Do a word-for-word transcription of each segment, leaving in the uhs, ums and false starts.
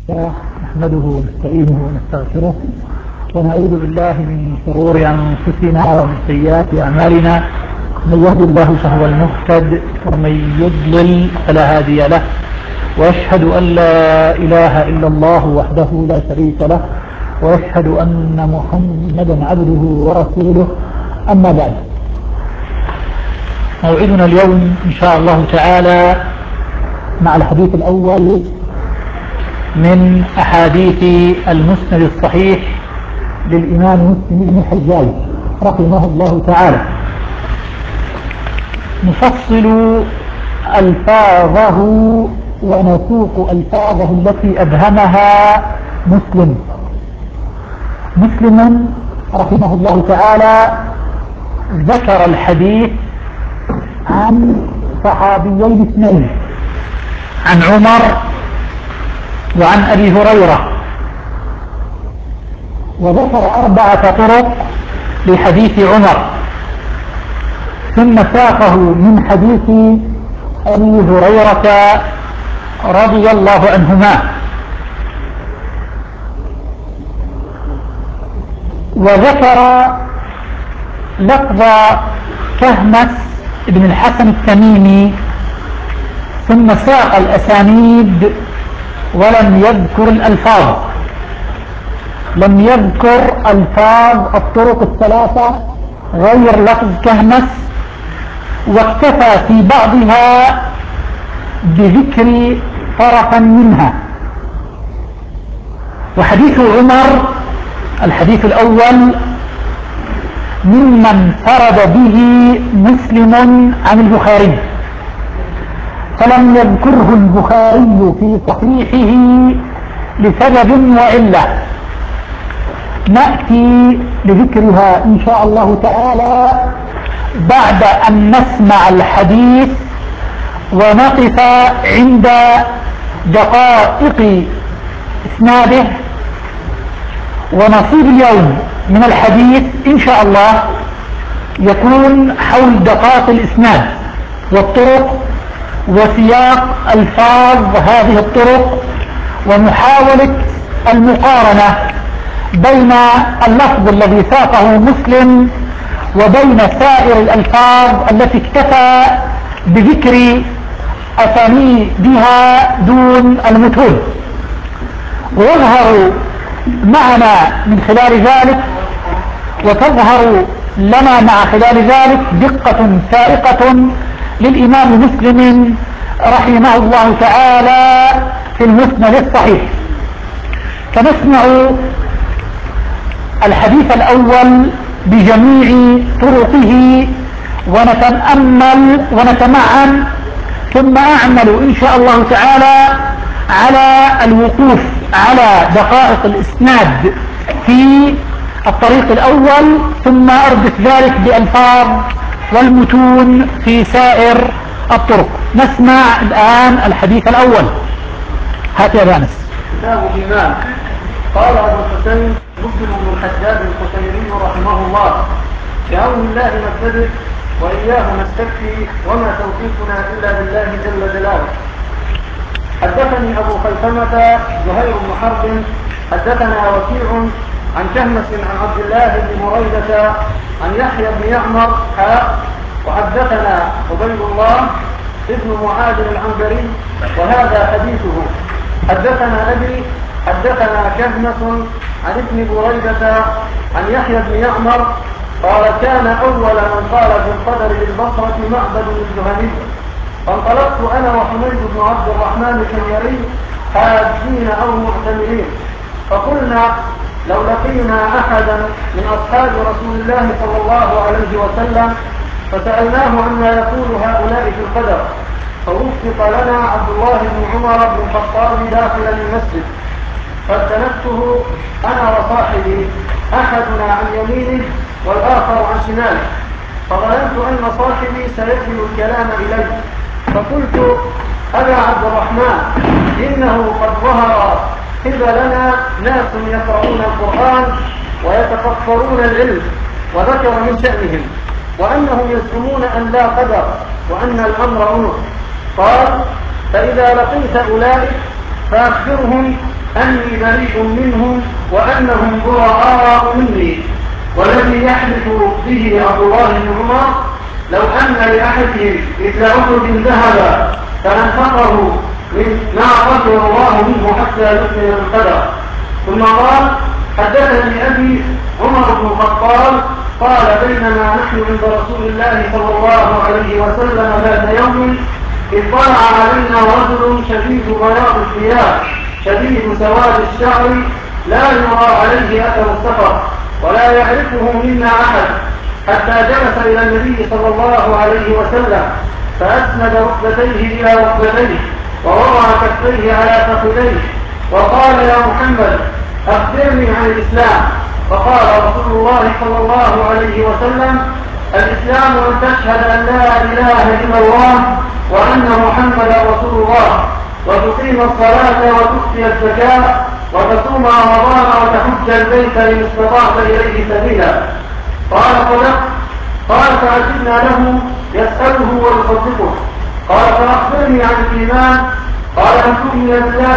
نحمده ونستعينه ونستغفره ونعوذ بالله من شرور أنفسنا ومن سيئات أعمالنا. من يهد الله فهو المهتد ومن يضلل فلا هادي له، وأشهد أن لا إله إلا الله وحده لا شريك له، وأشهد أن محمدا عبده ورسوله. أما بعد، موعدنا اليوم إن شاء الله تعالى مع الحديث الأول من أحاديث المسند الصحيح للإمام مسلم بن الحجاج رحمه الله تعالى، نفصل ألفاظه ونسوق ألفاظه التي أبهمها مسلم. مسلم رحمه الله تعالى ذكر الحديث عن صحابيين اثنين، عن عمر وعن أبي هريرة، وذكر أربعة طرق لحديث عمر، ثم ساقه من حديث أبي هريرة رضي الله عنهما، وذكر لفظ كهمس بن الحسن التميمي، ثم ساق الأسانيد ولم يذكر الألفاظ، لم يذكر ألفاظ الطرق الثلاثة غير لفظ كهمس، واكتفى في بعضها بذكر طرفا منها. وحديث عمر الحديث الأول ممن فرد به مسلم عن البخاري، فلم يذكره البخاري في صحيحه لسبب وعلة نأتي لذكرها إن شاء الله تعالى بعد أن نسمع الحديث ونقف عند دقائق إسناده. ونصيب اليوم من الحديث إن شاء الله يكون حول دقائق الإسناد والطرق وسياق ألفاظ هذه الطرق، ومحاولة المقارنة بين اللفظ الذي ساقه مسلم وبين سائر الألفاظ التي اكتفى بذكر أسانيدها دون المتون. ويظهر معنا من خلال ذلك وتظهر لنا مع خلال ذلك دقة فائقة للإمام مسلم رحمه الله تعالى في المسند الصحيح. فنسمع الحديث الأول بجميع طرقه ونتأمل ونتمعن، ثم أعمل إن شاء الله تعالى على الوقوف على دقائق الإسناد في الطريق الأول، ثم أردف ذلك بألفاظ والمتون في سائر الطرق. نسمع الآن الحديث الأول. هات يا بانس. كتاب الإيمان. قال أبو الحسين مسلم بن الحجاج القشيري رحمه الله: بعون الله نبتدئ وإياه نستكفي وما توفيقنا إلا بالله جل جلاله. حدثني أبو خيثمة زهير بن حرب حدثنا وكيع عن كهمس عن عبد الله بن مريدة عن يحيى بن يعمر حاء، وحدثنا عبيد الله ابن معاذ العنبري وهذا حديثه. حدثنا أبي حدثنا كهمس عن ابن بريدة عن يحيى بن يعمر قال: كان أول من قال في القدر بالبصرة معبد الجهني، فانطلقت أنا وحميد بن عبد الرحمن الحميري حاجين أو معتمرين، فقلنا لو لقينا أحدا من أصحاب رسول الله صلى الله عليه وسلم فسألناه عما يقول هؤلاء في القدر، فوفق لنا عبد الله بن عمر بن الخطاب داخل المسجد، فاستندته أنا وصاحبي، أحدنا عن يمينه والآخر عن شماله، فظننت أن صاحبي سيكمل الكلام إليه، فقلت: أبا عبد الرحمن، إنه قد ظهر قبلنا ناس يقرؤون القرآن ويتفكرون العلم، وذكر من شأنهم وأنهم يزعمون أن لا قدر وأن الأمر أنف. قال: فإذا لقيت أولئك فأخبرهم أني بريء منهم وأنهم براء مني. والذي يحلف به عبد الله بن عمر لو أن لأحدهم مثل أحد ذهبا فأنفقه ما قدر الله منه حتى يؤمن بالقدر. ثم قال: حدثني أبي عمر بن الخطاب قال: بينما نحن عند رسول الله صلى الله عليه وسلم ذات يوم اطلع علينا رجل شديد بياض الثياب شديد سواد الشعر لا يرى عليه أثر السفر ولا يعرفه منا أحد، حتى جلس إلى النبي صلى الله عليه وسلم فأسند ركبتيه إلى ركبتيه ووضع كفيه على فخذيه وقال: يا محمد أخبرني عن الإسلام. فقال رسول الله صلى الله عليه وسلم: الإسلام أن تشهد أن لا إله إلا الله وأن محمدا رسول الله، وتقيم الصلاة وتؤتي الزكاة وتصوم رمضان وتحج البيت إن استطعت إليه سبيلا. قال: صدقت. قال: فعجبنا له يسأله ويصدقه. قال: فأخبرني عن الإيمان. قال: أن تؤمن بالله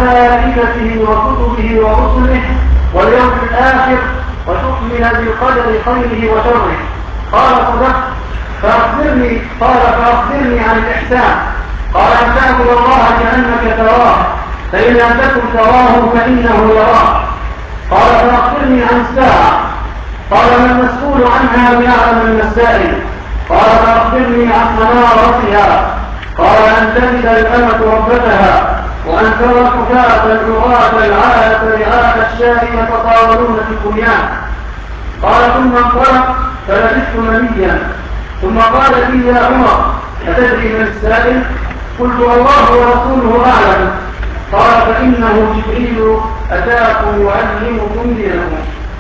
وملائكته وكتبه ورسله واليوم الآخر وتؤمن بالقدر خيره وشره. قال: صدقت. فأخبرني قال فأخبرني عن الإحسان. قال: أن تعبد الله كأنك تراه فإن لم تكن تراه فإنه يراك. قال: فأخبرني عن الساعة. قال: ما المسؤول عنها بأعلم من السائل. قال: فأخبرني عن منارتها. قال: أن تجد الأمة ربتها وأن ترى الحفاة العراة العالة رعاء الشاء يتطاولون في البنيان. قال: ثم انطلق فلبثت منيا. ثم قال لي: يا عمر أتدري من السائل؟ قلت: الله ورسوله أعلم. قال: فإنه جبريل أتاكم يعلمكم دينكم.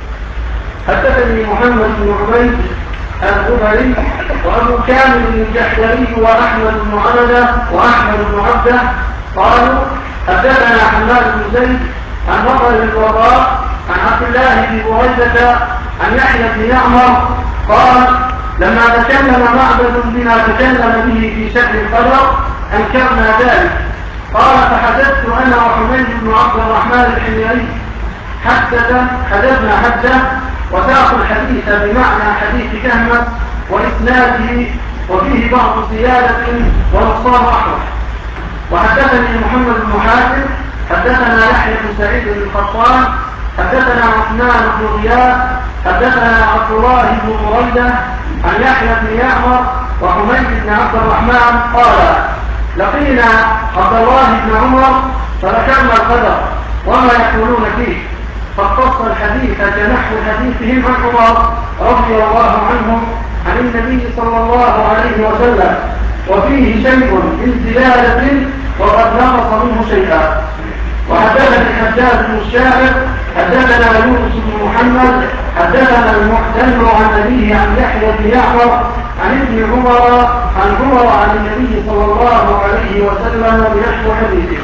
حدثني محمد بن عبيد الغبري وأبو كامل الجحدري وأحمد بن عبده وأحمد بن عبده قالوا: حدثنا حماد بن زيد عن مطر الوراء عن عبد الله بن بريدة عن يحيى بن يعمر قال: لما تكلم معبد بما تكلم به في شأن القدر أنكرنا ذلك. قال: فحدثت أنا وحميد بن عبد الرحمن الحميري حدث حدثنا حدث وساق الحديث بمعنى حديث كهمة وإسناده وفيه بعض زيادة ونقصان أحرف. وحدثني محمد بن حاتم حدثنا يحيى بن سعيد بن القطان حدثنا عثمان بن غياث حدثنا عبد الله بن بريدة عن يحيى بن يعمر وحميد بن عبد الرحمن قال: لقينا عبد الله بن عمر فذكرنا القدر وما يقولون فيه، فاختص الحديث كنحو حديثهم عن عمر رضي الله عنهم عن النبي صلى الله عليه وسلم، وفيه شيء من زيادة وقد نقص منه شيئا. وحدثنا الحجاج بن الشاعر حدثنا يونس بن محمد حدثنا المعتمر عن أبيه عن يحيى بن يعمر عن ابن عمر عن عمر عن النبي صلى الله عليه وسلم بنحو حديثه.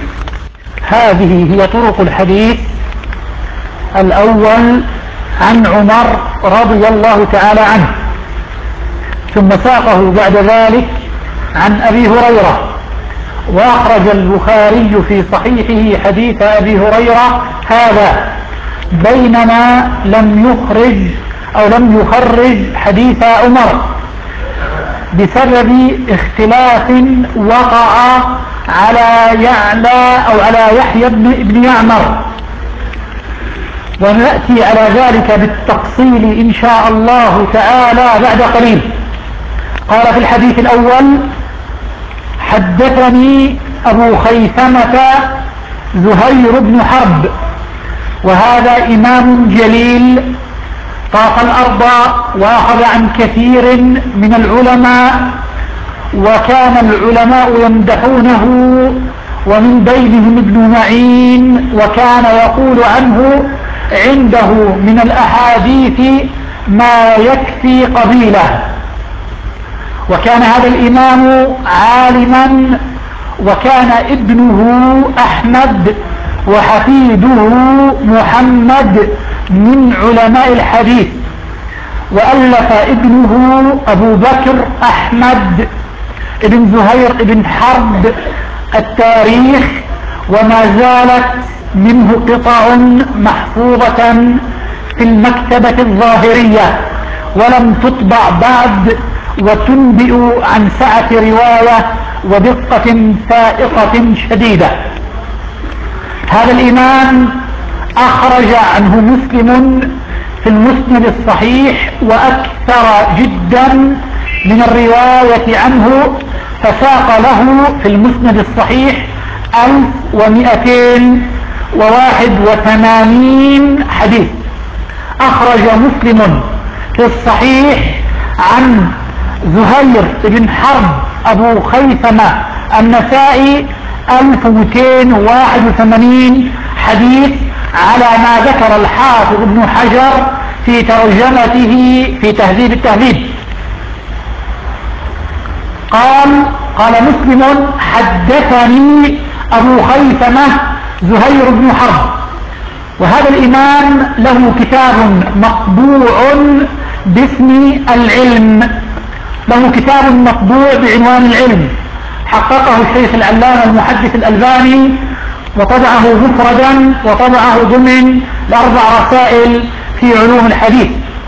هذه هي طرق الحديث الأول عن عمر رضي الله تعالى عنه، ثم ساقه بعد ذلك عن أبي هريرة. وأخرج البخاري في صحيحه حديث أبي هريرة هذا، بينما لم يخرج أو لم يخرج حديث عمر بسبب اختلاف وقع على يعلى أو على يحيى بن يعمر، ونأتي على ذلك بالتفصيل إن شاء الله تعالى بعد قليل. قال في الحديث الأول: حدثني أبو خيثمة زهير بن حرب، وهذا إمام جليل طاق الأرض وأخذ عن كثير من العلماء، وكان العلماء يمدحونه، ومن بينهم ابن معين، وكان يقول عنه عنده من الأحاديث ما يكفي قبيله. وكان هذا الإمام عالما، وكان ابنه أحمد وحفيده محمد من علماء الحديث، وألف ابنه أبو بكر أحمد ابن زهير ابن حرب التاريخ، وما زالت منه قطع محفوظة في المكتبة الظاهرية ولم تطبع بعد، وتنبئ عن سعة رواية ودقة فائقة شديدة. هذا الإمام أخرج عنه مسلم في المسند الصحيح وأكثر جدا من الرواية عنه، فساق له في المسند الصحيح ألف ومئتين وواحد وثمانين حديث. أخرج مسلم في الصحيح عن زهير بن حرب أبو خيثمة النسائي ألف ومئتين وواحد وثمانين حديث، على ما ذكر الحافظ ابن حجر في ترجمته في تهذيب التهذيب. قال قال مسلم: حدثني أبو خيثمة زهير بن حرب. وهذا الإمام له كتاب مطبوع باسم العلم، له كتاب مطبوع بعنوان العلم، حققه الشيخ العلامة المحدث الألباني، وطبعه مفردا وطبعه ضمن الأربع رسائل في علوم الحديث.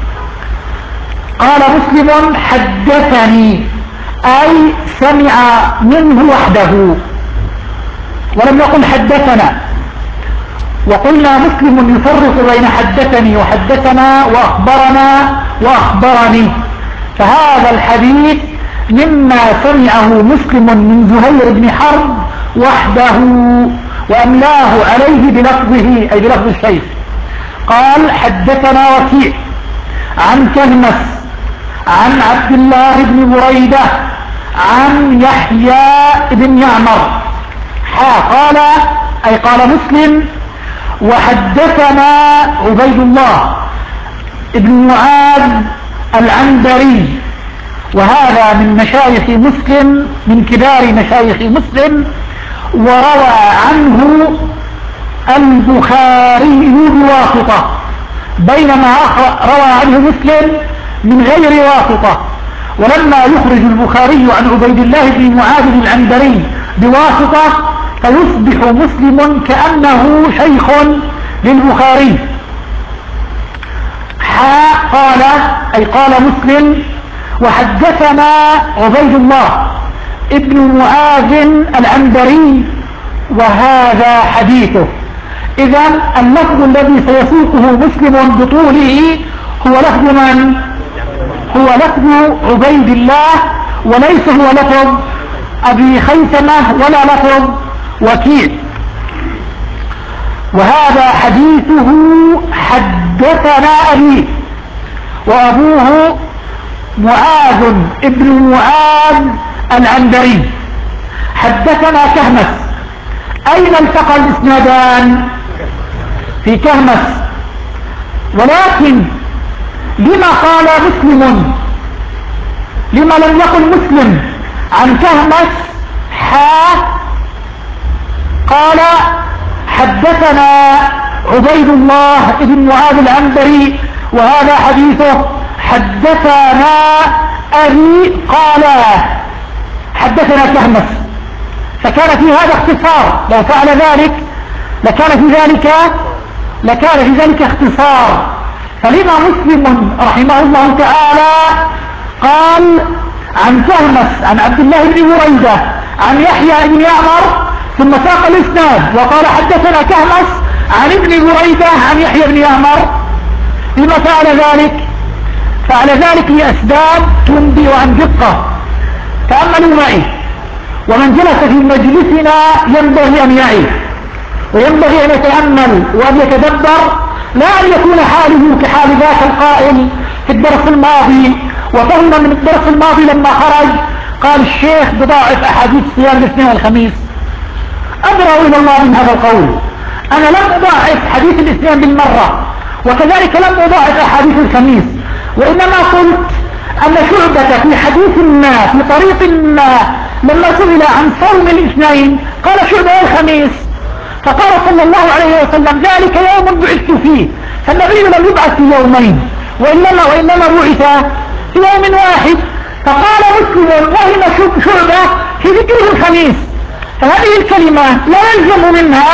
قال مسلم: حدثني، أي سمع منه وحده، ولم يقل حدثنا. وقلنا مسلم يفرق بين حدثني وحدثنا وأخبرنا وأخبرني، فهذا الحديث مما سمعه مسلم من زهير بن حرب وحده وأملاه عليه بلفظه، أي بلفظ الشيخ. قال: حدثنا وكيع عن كهمس عن عبد الله بن بريدة عن يحيى بن يعمر. حا قال أي قال مسلم: وحدثنا عبيد الله بن معاذ العنبري، وهذا من مشايخ مسلم، من كبار مشايخ مسلم، وروى عنه البخاري بواسطة، بينما روى عنه مسلم من غير واسطة. ولما يخرج البخاري عن عبيد الله بن معاذ العنبري بواسطة فيصبح مسلم كأنه شيخ للبخاري. حا قال أي قال مسلم: وحدثنا عبيد الله ابن معاذ العنبري، وهذا حديثه. إذن اللفظ الذي سيسوقه مسلم بطوله هو لفظ من؟ هو لفظ عبيد الله، وليس هو لفظ أبي خيثمة ولا لفظ وكيع. وهذا حديثه: حدثنا أبيه، وأبوه معاذ ابن معاذ العنبري. حدثنا كهمس. أين التقى الإسنادان؟ في كهمس. ولكن لما قال مسلم، لما لم يقل مسلم عن كهمس حا قال حدثنا عبيد الله بن معاذ العنبري وهذا حديثه؟ حدثنا أبي قال حدثنا كهمس، فكان في هذا اختصار. لو فعل ذلك لكان في ذلك لكان في ذلك اختصار. فلما مسلم رحمه الله تعالى قال عن كهمس عن عبد الله بن بريدة عن يحيى بن يعمر، ثم ساق الاسناد وقال حدثنا كهمس عن ابن بريدة عن يحيى بن يعمر؟ لما فعل ذلك؟ فعل ذلك لأسباب تنبئ عن دقة. تأملوا معي، ومن جلس في مجلسنا ينبغي أن يعي وينبغي أن يتأمل وأن يتدبر، لا أن يكون حاله كحال ذاك القائل في الدرس الماضي، وفهم من الدرس الماضي لما خرج قال الشيخ بضاعف أحاديث صيام الاثنين والخميس. أبرأ إلى الله من هذا القول. أنا لم أضاعف حديث الاثنين بالمرة، وكذلك لم أضاعف أحاديث الخميس، وإنما قلت أن شعبة في حديث ما في طريق ما لما سئل عن صوم الاثنين قال شعبة الخميس، فقال صلى الله عليه وسلم ذلك يوم بعثت فيه، فالنبي لم يبعث في يومين، وإنما, وإنما بعث في يوم واحد. فقال مسلم وهم شعبة في ذكره الخميس، فهذه الكلمة لا يلزم منها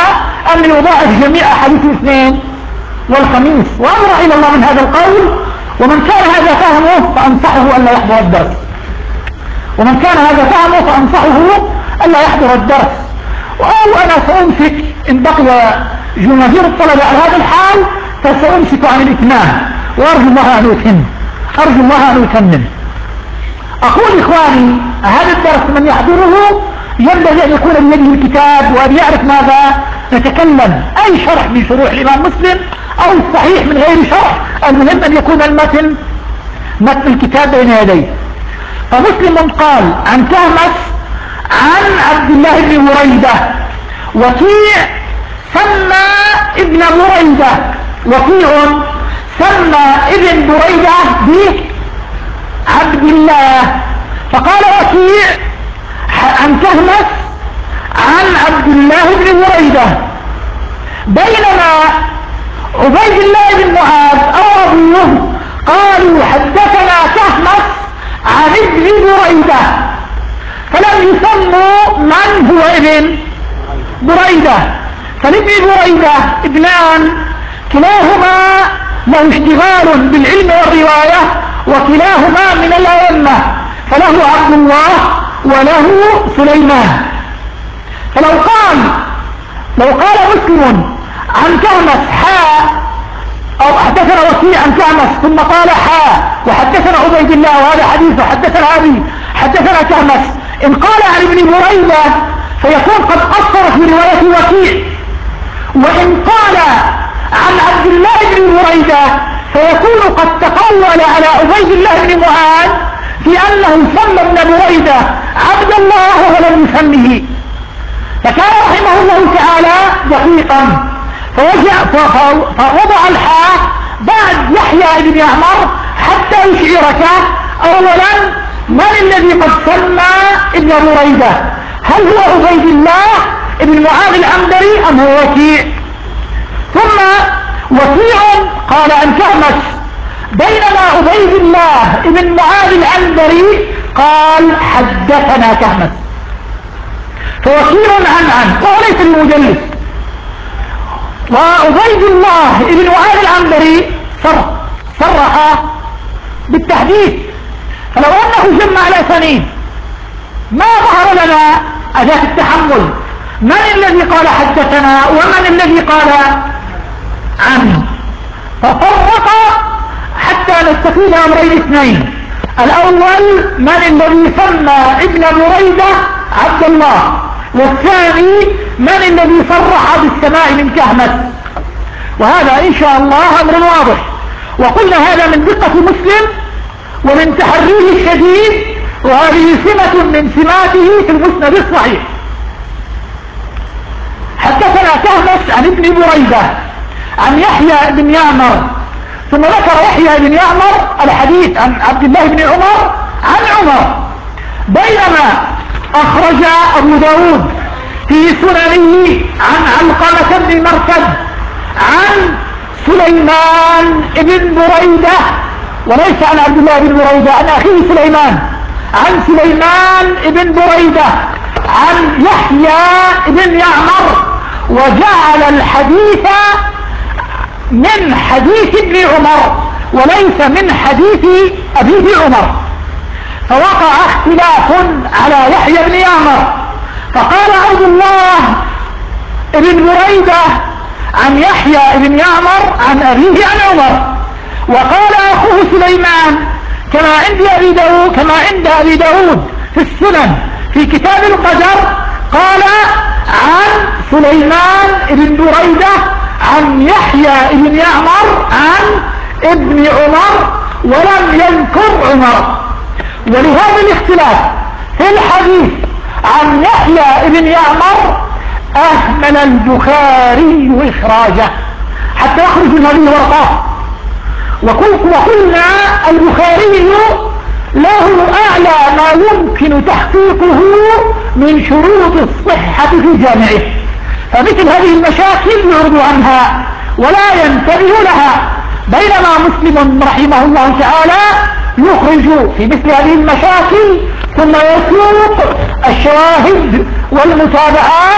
أن يضاعف جميع أحاديث الاثنين والخميس، وأمر إلى الله من هذا القول. ومن كان هذا فهمه فأنصحه أن لا يحضر الدرس، ومن كان هذا فهمه فأنصحه أن لا يحضر الدرس. أو أنا سأمسك إن بقي جماهير الطلبة على هذا الحال فسأمسك عن الإتمام، وأرجو الله أن أتم أرجو الله أن أتمم. أقول إخواني هذا الدرس من يحضره ينبغي أن يكون بيده الكتاب وأن يعرف ماذا نتكلم، أي شرح من شروح الإمام مسلم أو الصحيح من غير شرح، المهم أن يكون المتن متن الكتاب بين يديه. فمسلم قال عن كهمس عن عبد الله بن بريدة، وكيع سمى ابن بريدة، وكيع سمى ابن بريدة بعبد الله. فقال وكيع عن كهمس عن عبد الله بن بريدة، بينما عبيد الله بن معاذ أو أبوه قالوا حدثنا كهمس عن ابن بريدة، فلم يسموا من هو ابن بريدة. فالابن بريدة ابنان كلاهما له اشتغال بالعلم والرواية، وكلاهما من الأئمة، فله عبد الله وله سليمان. فلو قال لو قال مسلم عن كهمس حاء أو حدثنا وكيع عن كهمس ثم قال حاء وحدثنا عبيد الله وهذا حديث حدثنا أبي حدثنا كهمس، إن قال عن ابن بريدة فيكون قد قصر في رواية وكيع، وإن قال عن عبد الله بن بريدة فيكون قد تقول على عبيد الله بن معاذ في أنه سمى ابن بريدة عبد الله ولم يسمه. فكان رحمه الله تعالى دقيقا فوضع الحاء بعد يحيى بن يعمر حتى يشعرك أولا من الذي قد سمى ابن بريدة، هل هو عبيد الله ابن معاذ العنبري أم هو وكيع؟ ثم وكيع قال عن كهمس بينما عبيد الله ابن معاذ العنبري قال حدثنا كهمس، فوكيع عن عن وهو ليس المجلس، وعبيد الله ابن معاذ العنبري صرح بالتحديث. فلو أنه جمع الأسانيد ما ظهر لنا أداة التحمل، من الذي قال حدثنا ومن الذي قال عنه، ففرق حتى نستفيد أمرين اثنين. الأول من الذي سمى ابن بريدة عبد الله، والثاني من الذي صرح بالسماع من كهمس، وهذا إن شاء الله أمر واضح. وقلنا هذا من دقة مسلم ومن تحريه الشديد، وهذه سمة من سماته في المسند الصحيح. حدثنا كهمس عن ابن بريدة عن يحيى بن يعمر، ثم ذكر يحيى بن يعمر الحديث عن عبد الله بن عمر عن عمر، بينما أخرج أبو داود في سننه عن علقمة بن مرثد عن سليمان بن بريدة، وليس عن عبد الله بن بريدة، عن أخيه سليمان، عن سليمان بن بريدة عن يحيى بن يعمر، وجعل الحديث من حديث ابن عمر وليس من حديث أبي عمر، فوقع اختلاف على يحيى بن يعمر، فقال عبد الله بن بريدة عن يحيى بن يعمر عن أبيه عن عمر، وقال أخوه سليمان كما عند أبي داود كما عند أبي داود في السنن في كتاب القدر، قال عن سليمان بن بريدة عن يحيى بن يعمر عن ابن عمر ولم يذكر عمر. ولهذا الاختلاف في الحديث عن يحيى بن يعمر أهمل البخاري إخراجه حتى يخرج من هذه الورقات، وقلنا البخاري له أعلى ما يمكن تحقيقه من شروط الصحة في جامعه، فمثل هذه المشاكل يعرض عنها ولا ينتبه لها، بينما مسلم رحمه الله تعالى يخرج في مثل هذه المشاكل ثم يسوق الشواهد والمتابعات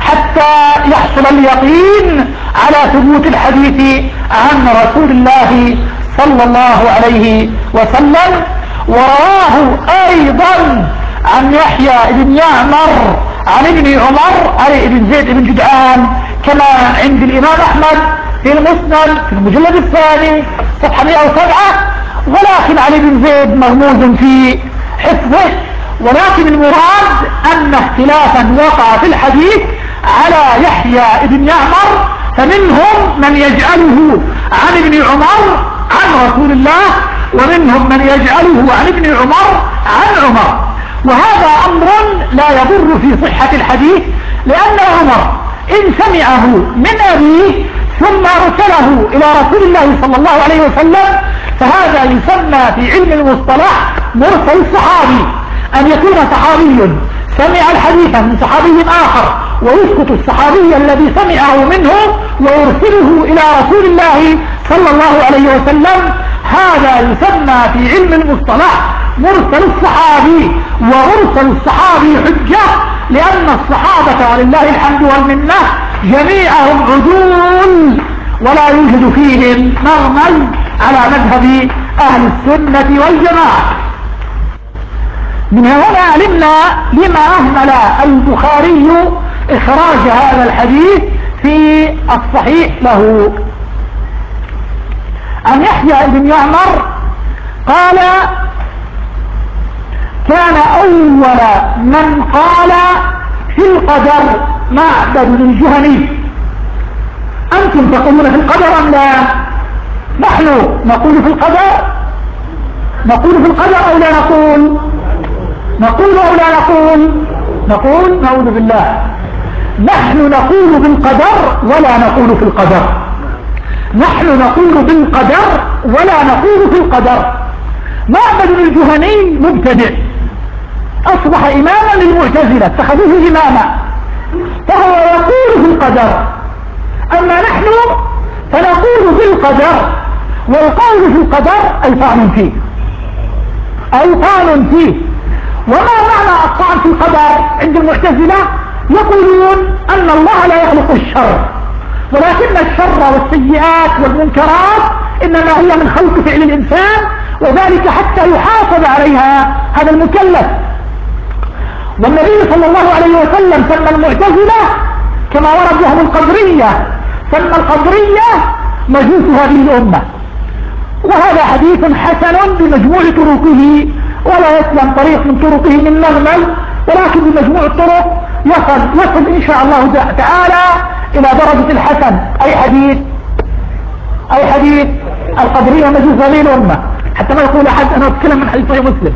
حتى يحصل اليقين على ثبوت الحديث عن رسول الله صلى الله عليه وسلم. ورواه أيضا عن يحيى بن يعمر عن ابن عمر علي بن زيد بن جدعان كما عند الإمام أحمد في المسند في المجلد الثاني صفحة مئة وسبعة، ولكن علي بن زيد مغموز في حفظه. ولكن المراد أن اختلافا وقع في الحديث على يحيى بن يعمر، فمنهم من يجعله عن ابن عمر عن رسول الله، ومنهم من يجعله عن ابن عمر عن عمر. وهذا أمر لا يضر في صحة الحديث، لأن عمر إن سمعه من أبيه ثم أرسله إلى رسول الله صلى الله عليه وسلم فهذا يسمى في علم المصطلح مرسل الصحابي، أن يكون صحابي سمع الحديث من صحابي آخر ويسكت الصحابي الذي سمعه منه ويرسله إلى رسول الله صلى الله عليه وسلم، هذا يسمى في علم المصطلح مرسل الصحابي. ومرسل الصحابي حجة، لأن الصحابة ولله الحمد والمنة جميعهم عدول ولا يوجد فيهم مرمز على مذهب أهل السنة والجماعة. من هنا علمنا لما أهمل البخاري إخراج هذا الحديث في الصحيح له. عن يحيى بن يعمر قال: كان أول من قال في القدر معبد الجهني. أنتم تقولون في القدر أم لا؟ نحن نقول في القدر، نقول في القدر أو لا نقول؟ نقول أو لا نقول؟ نقول. نعوذ بالله. نحن نقول بالقدر ولا نقول في القدر. نحن نقول بالقدر ولا نقول في القدر. معبد الجهني مبتدع، أصبح إماما للمعتزلة، اتخذوه إماما، فهو يقول في القدر. أما نحن فنقول بالقدر، والقول في القدر أي طعن فيه، أي طعن فيه. وما معنى الطعن في القدر عند المعتزلة؟ يقولون أن الله لا يخلق الشر، ولكن الشر والسيئات والمنكرات إنما هي من خلق فعل الإنسان، وذلك حتى يحافظ عليها هذا المكلف. والنبي صلى الله عليه وسلم سمى المعتزلة كما ورد لهم القدرية، سمى القدرية مجوس هذه الأمة. وهذا حديث حسن بمجموع طرقه، ولا يسلم طريق من طرقه من مغمل، ولكن بمجموع الطرق يصل يصل إن شاء الله تعالى إلى درجة الحسن. أي حديث أي حديث القدرية مجوس هذه الأمة، حتى ما يقول أحد أنا أتكلم من حديث صحيح مسلم.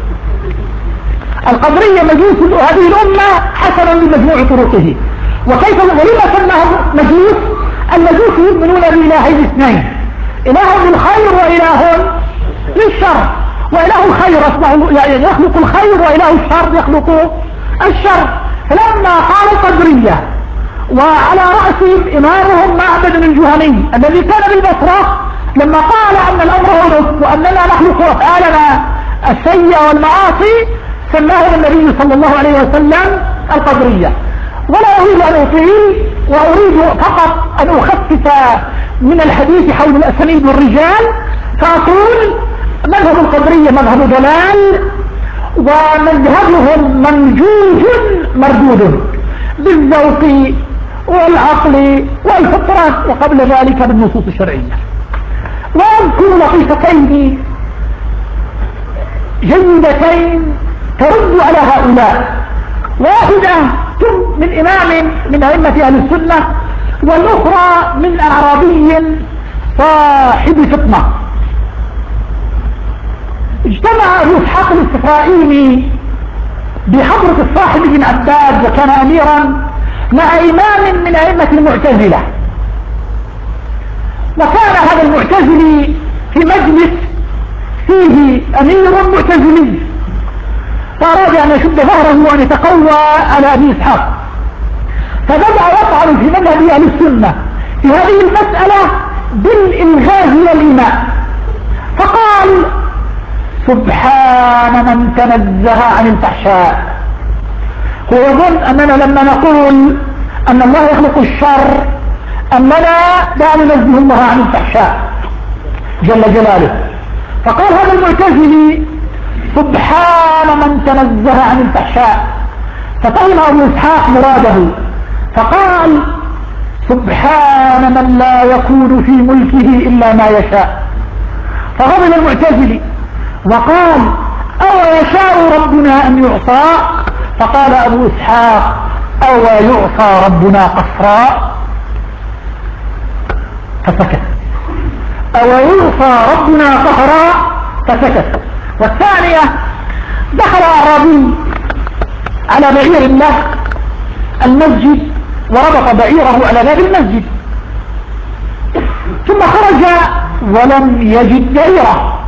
القدرية مجوس هذه الأمة حسن بمجموع طرقه. وكيف ولما سماه مجوس؟ المجوس يؤمنون بإلهين اثنين، إله للخير وإله للشر. وإله الخير يعني يخلق الخير، وإله الشر يخلق الشر. فلما قال القدرية وعلى رأسهم إمامهم معبد الجهني الذي كان بالبصرة، لما قال أن الأمر ونص وأننا نخلق أفعالنا السيئة والمعاصي، سماه النبي صلى الله عليه وسلم القدرية. ولا أريد أن أطيل، وأريد فقط أن أخفف من الحديث حول الأسانيد والرجال، فأقول مذهب القدرية مذهب ضلال، ومذهبهم منجوج مردود بالذوق والعقل والفطرة، وقبل ذلك بالنصوص الشرعية. وأذكر لطيفتين جيدتين ترد على هؤلاء، واحدة من إمام من أئمة أهل السنة، والأخرى من أعرابي صاحب فطنة. اجتمع أبو إسحاق الإسرائيلي بحضرة الصاحب بن عباد، وكان أميرا مع إمام من أئمة المعتزلة. وكان هذا المعتزلي في مجلس فيه أمير معتزلي، فأراد أن يشد ظهره وأن يتقوى على أبي إسحاق، فبدأ يطعن في مذهب أهل السنة في هذه المسألة بالإلغاز والإيماء، فقال: سبحان من تنزه عن الفحشاء. هو يظن أننا لما نقول أن الله يخلق الشر أننا لا ننزه الله عن الفحشاء جل جلاله. فقال هذا المعتزلي سبحان من تنزه عن الفحشاء، ففهم أبو إسحاق مراده فقال سبحان من لا يكون في ملكه إلا ما يشاء. فغضب المعتزلي وقال أو يشاء ربنا أن يعصى؟ فقال أبو إسحاق أو يعصى ربنا قصرا؟ فسكت. أو يعصى ربنا قصرا؟ فسكت. والثانية دخل أعرابي على بعير له المسجد وربط بعيره على باب المسجد، ثم خرج ولم يجد بعيره،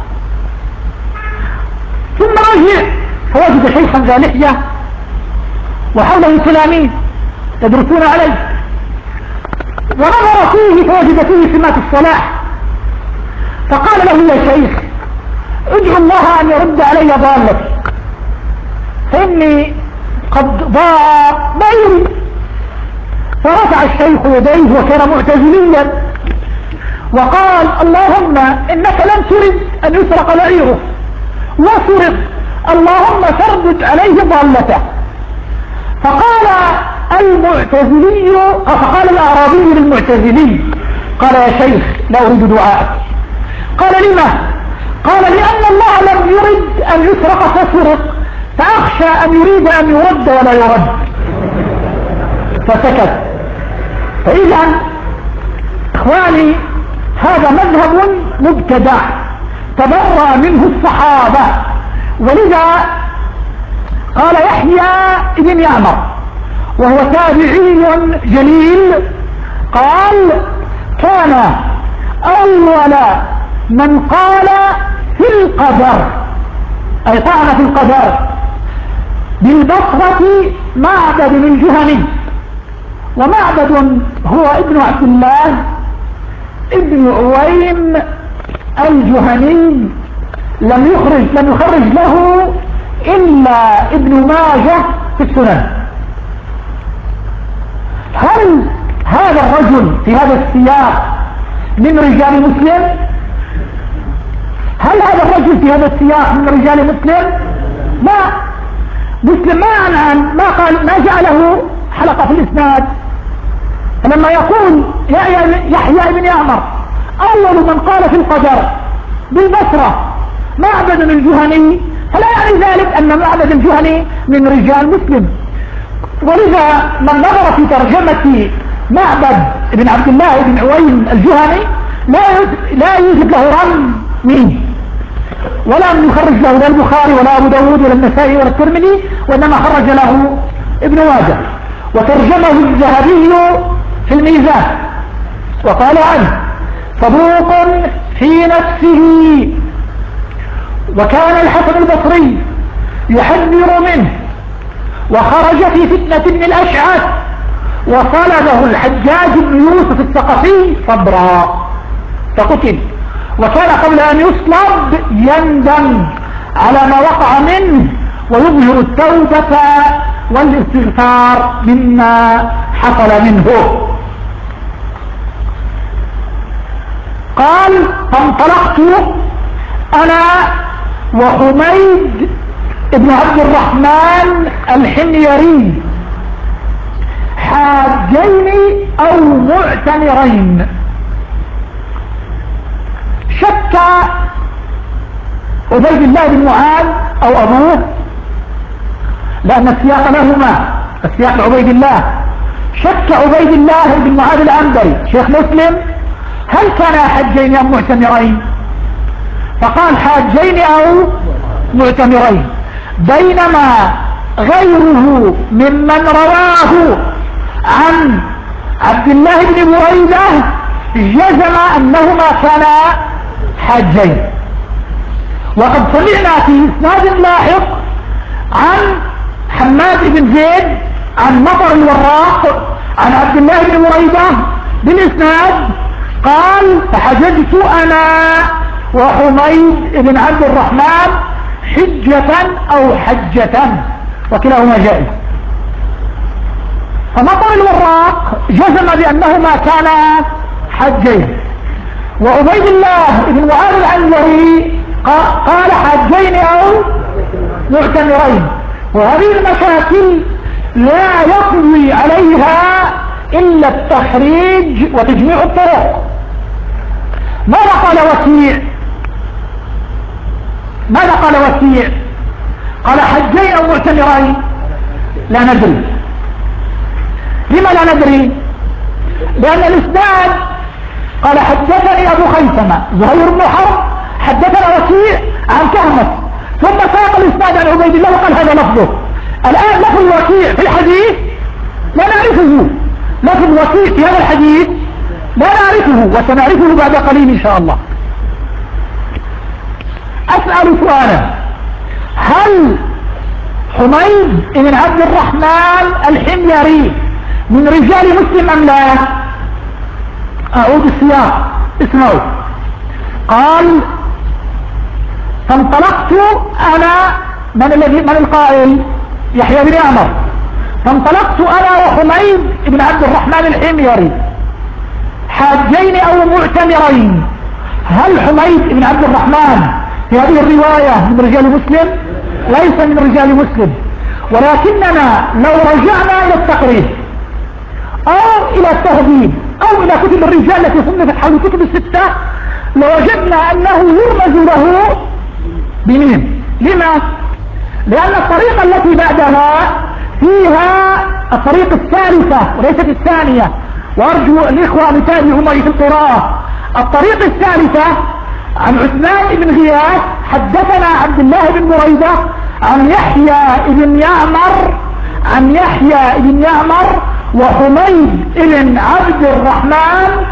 ثم رجع فوجد شيخا ذا لحية وحوله تلاميذ يدرسون عليه، ونظر فيه فوجد فيه سمات الصلاح، فقال له يا شيخ ادعو الله أن يرد علي ضالتي فإني قد ضاع بعيري. فرفع الشيخ يديه وكان معتزليا وقال اللهم إنك لم ترد أن يسرق بعيره وسرق، اللهم فردد عليه ضالته. فقال المعتزلي فقال الأعرابي للمعتزلي قال يا شيخ لا أريد دعاءك. قال لما؟ قال لأن الله لم يرد أن يسرق فسرق، فأخشى أن يريد أن يرد ولا يرد. فسكت. فإذا إخواني هذا مذهب مبتدع تبرأ منه الصحابة، ولذا قال يحيى بن يعمر وهو تابعي جليل قال كان أول من قال في القدر أي طعن في القدر بالبصرة معبد الجهني، ومعبد هو ابن عبد الله ابن عويم الجهني، لم يخرج لم يخرج له إلا ابن ماجه في السنن. هل هذا الرجل في هذا السياق من رجال مسلم؟ هل هذا الرجل في هذا السياق من رجال مسلم؟ لا، مسلم ما عن ما قال ما جعله حلقة في الإسناد. فلما يقول يحيى بن يعمر أول من قال في القدر بالبصرة معبد الجهني، فلا يعني ذلك أن معبد الجهني من رجال مسلم. ولذا من نظر في ترجمة معبد بن عبد الله بن عويم الجهني لا يوجد له رم مين، ولا من يخرج له لا البخاري ولا أبو داود ولا النسائي ولا الترمذي، وإنما خرج له ابن ماجه. وترجمه الذهبي في الميزان وقال عنه صدوق في نفسه، وكان الحسن البصري يحذر منه، وخرج في فتنة ابن الأشعث وصلبه الحجاج بن يوسف الثقفي صبرا فقتل، وكان قبل أن يصلب يندم على ما وقع منه ويظهر التوبة والاستغفار مما حصل منه. قال فانطلقت أنا وحميد ابن عبد الرحمن الحميري حاجين أو معتمرين. شك عبيد الله بن معاذ أو أبوه، لأن السياق لهما السياق عبيد الله. شك عبيد الله بن معاذ العنبري شيخ مسلم هل كان حاجين أم معتمرين؟ فقال حاجين أو معتمرين، بينما غيره ممن رواه عن عبد الله بن بريدة جزم أنهما كانا حاجين. وقد سمعنا في إسناد لاحق عن حماد بن زيد عن مطر الوراق عن عبد الله بن بريدة بالإسناد قال فحججت أنا وحميد بن عبد الرحمن حجة أو حجة، وكلاهما جائز. فمطر الوراق جزم بأنهما كانا حجين، وعبيد الله بن معاذ العنزري قال حجين أو معتمرين. وهذه المشاكل لا يقضي عليها إلا التخريج وتجميع الطرق. ماذا قال وكيع؟ ماذا قال وكيع؟ قال حجين أو معتمرين؟ لا ندري. لما لا ندري؟ لأن الإسناد قال حدثني أبو خيثمة زهير بن حرب حدثنا وكيع عن كهمس، ثم ساق الإسناد عن عبيد الله وقال هذا لفظه. الآن لفظ وكيع في الحديث لا نعرفه، لفظ وكيع في هذا الحديث لا نعرفه، وسنعرفه بعد قليل إن شاء الله. أسأل سؤالا: هل حميد بن عبد الرحمن الحميري من رجال مسلم أم لا؟ أعود السياق، اسمعوا. قال: فانطلقت أنا، من الذي من القائل؟ يحيى بن عمر. فانطلقت أنا وحميد بن عبد الرحمن الحميري حاجين أو معتمرين. هل حميد بن عبد الرحمن في هذه الرواية من رجال مسلم؟ ليس من رجال مسلم، ولكننا لو رجعنا إلى التقريب أو إلى التهذيب أو إلى كتب الرجال التي صنفت حول الكتب الستة لوجدنا أنه يرمز له بميم. لما؟ لأن الطريقة التي بعدها فيها الطريقة الثالثة وليست الثانية، وأرجو الإخوة أن يتابعوا معي في القراءة. الطريقة الثالثة عن عثمان بن غياث حدثنا عبد الله بن بريدة عن يحيى بن يعمر عن يحيى بن يعمر وحميد بن عبد الرحمن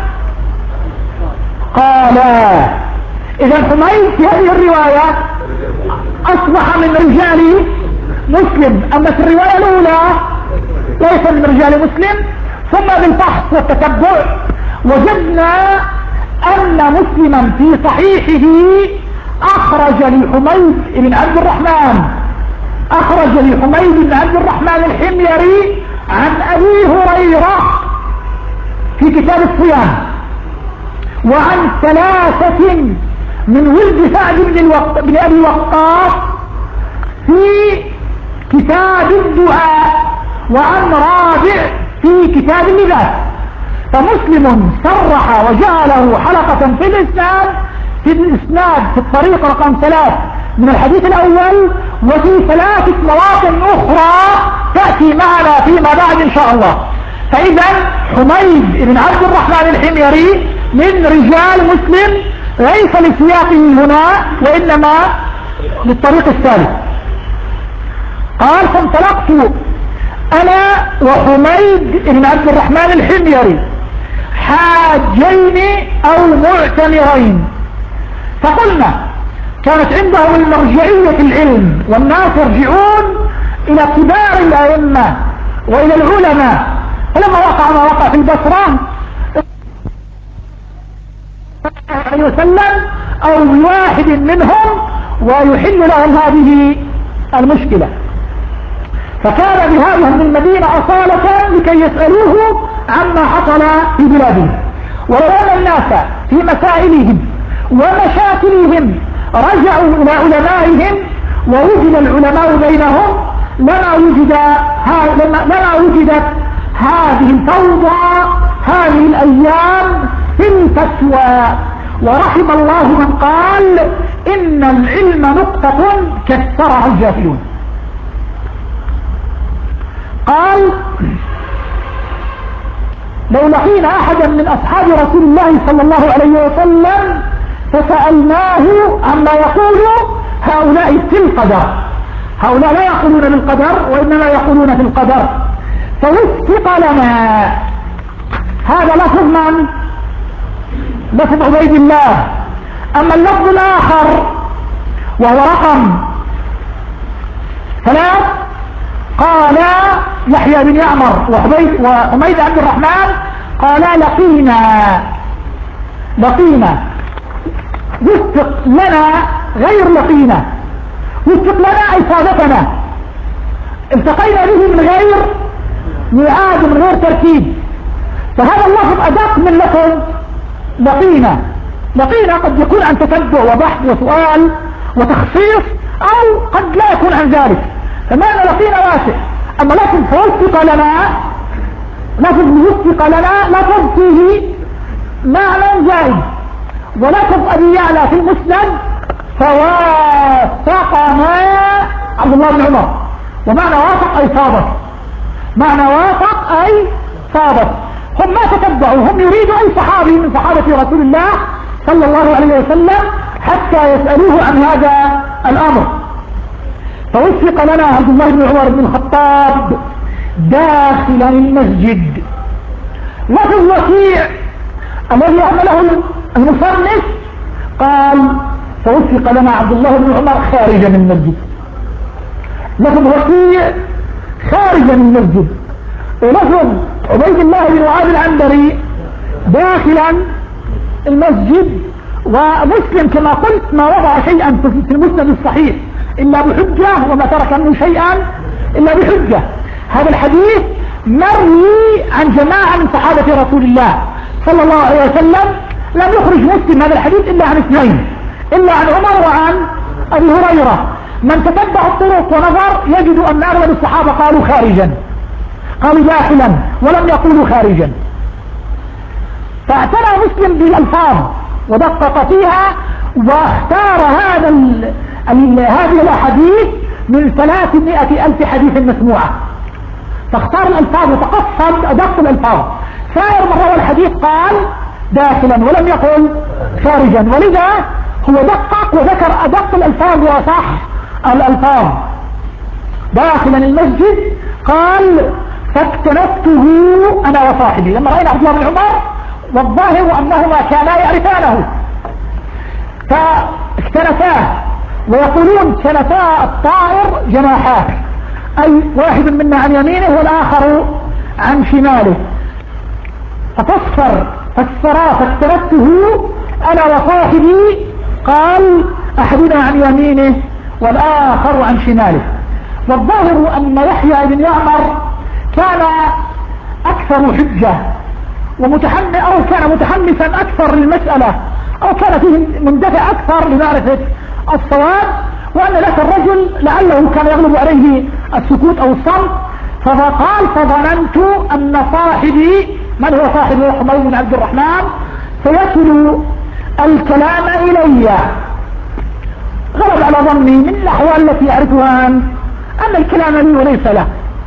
قال. إذا حميد في هذه الرواية أصبح من رجال مسلم، أما في الرواية الأولى ليس من رجال مسلم. ثم بالفحص والتتبع وجدنا أن مسلما في صحيحه أخرج لحميد بن عبد الرحمن أخرج لحميد بن عبد الرحمن الحميري عن أبي هريرة في كتاب الصيام، وعن ثلاثة من ولد سعد بن, الوق... بن أبي وقاص في كتاب الدعاء، وعن رابع في كتاب اللباس. فمسلم صرح وجعله حلقة في الإسناد في الإسناد في الطريق رقم ثلاث من الحديث الأول، وفي ثلاثة مواطن أخرى تأتي معنا فيما بعد إن شاء الله. فإذا حميد بن عبد الرحمن الحميري من رجال مسلم ليس لسياقه هنا وإنما للطريق الثالث. قال: فانطلقت أنا وحميد بن عبد الرحمن الحميري حاجين أو معتمرين. فقلنا كانت عندهم المرجعية في العلم، والناس يرجعون إلى كبار الأئمة وإلى العلماء. فلما وقع ما وقع في البصرة عليه وسلم أو بواحد منهم ويحل لهم هذه المشكلة، فكان بهذه من المدينة أصالة لكي يسألوه عما حصل في بلادهم. ولو أن الناس في مسائلهم ومشاكلهم رجعوا إلى علمائهم ووجد العلماء بينهم لما وجد لما وجدت هذه الفوضى هذه الأيام في الفتوى. ورحم الله من قال: إن العلم نقطة كثرها الجاهلون. قال: لو لقينا أحدا من أصحاب رسول الله صلى الله عليه وسلم فسألناه عما يقول هؤلاء في القدر. هؤلاء لا يقولون بالقدر وإنما يقولون في القدر، فوفق لنا. هذا لفظ من؟ لفظ عبيد الله. أما اللفظ الآخر وهو رقم ثلاث قال يحيى بن يعمر وحميد وحميد عبد الرحمن قال: لقينا لقينا وفق لنا غير لقينا. وفق لنا أي صادفنا، التقينا به من غير ميعاد من غير ترتيب، فهذا اللفظ أدق من لفظ لقينا. لقينا قد يكون عن تتبع وبحث وسؤال وتخصيص، أو قد لا يكون عن ذلك، فمعنى لقينا واسع. أما لكن فوفق لنا، لفظ وفق لنا لفظ فيه معنى زائد. ولفظ أبي يعلى في المسند فوافقنا عبد الله بن عمر، ومعنى وافق أي صادف، معنى وافق أي صادف. هم ما تتبعوا، هم يريدوا أي صحابي من صحابة رسول الله صلى الله عليه وسلم حتى يسألوه عن هذا الأمر. فوفق لنا عبد الله بن عمر بن الخطاب داخل المسجد. وفي الوكيع الذي عمله المصنف قال فوفق لنا عبد الله بن عمر خارجا من المسجد. لفظ وكيع خارجا من المسجد، ولفظ عبيد الله بن معاذ العنبري داخلا المسجد. ومسلم كما قلت ما وضع شيئا في المسند الصحيح إلا بحجة، وما ترك منه شيئا إلا بحجة. هذا الحديث مروي عن جماعة من صحابة رسول الله صلى الله عليه وسلم. لم يخرج مسلم هذا الحديث إلا عن اثنين، إلا عن عمر وعن أبي هريرة. من تتبع الطرق ونظر يجد أن أغلب الصحابة قالوا خارجا، قالوا داخلا ولم يقولوا خارجا. فاعتنى مسلم بالألفاظ ودقق فيها، واختار هذا ال ال هذه الأحاديث من ثلاثمائة ألف حديث مسموعة، فاختار الألفاظ وتقصد أدق الألفاظ. سائر من روى الحديث قال داخلا ولم يقل خارجا، ولذا هو دقق وذكر أدق الألفاظ وصح الألفاظ. داخلا المسجد قال فاكتنفته أنا وصاحبي. لما رأينا عبد الله بن عمر والظاهر أنهما كانا يعرفانه فاكتنفاه، ويقولون كنفا الطائر جناحات، أي واحد منا عن يمينه والآخر عن شماله. ففسر فسرا فاكتنفته أنا وصاحبي، قال أحدنا عن يمينه والآخر عن شماله. والظاهر أن يحيى بن يعمر كان أكثر حجة ومتحمس، أو كان متحمسا أكثر للمسألة، أو كان فيه مندفع أكثر لمعرفة الصواب، وأن ذاك الرجل لعله كان يغلب عليه السكوت أو الصمت، فقال فظننت أن صاحبي من هو صاحبه حميد بن عبد الرحمن سيصل الكلام إلي. غلب على ظني من الأحوال التي يعرفها أن الكلام لي وليس له.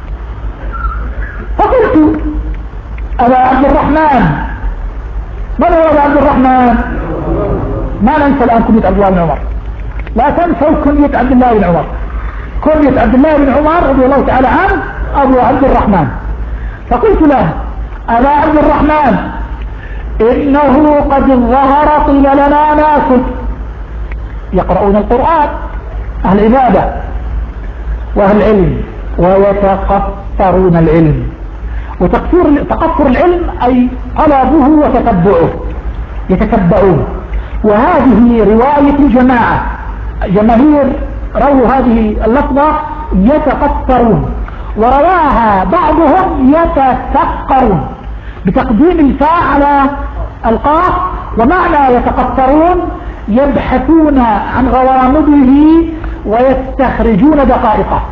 فقلت أبا عبد الرحمن، من هو أبا عبد الرحمن؟ ما ننسى الآن كنية عبد الله بن عمر، لا تنسوا كنية عبد الله بن عمر. كنية عبد الله بن عمر رضي الله تعالى عنه أبو عبد الرحمن. فقلت له أبا عبد الرحمن إنه قد ظهر قيل لنا ناس يقرؤون القرآن، أهل عبادة وأهل علم، ويتقصرون العلم. وتقصير تقصر العلم أي طلبه وتتبعه، يتتبعون. وهذه رواية الجماعة، جماهير رووا هذه اللفظة يتقصرون، ورواها بعضهم يتسقرون بتقديم الفاء على القاف. ومعنى يتقصرون يبحثون عن غوامضه ويستخرجون دقائقه.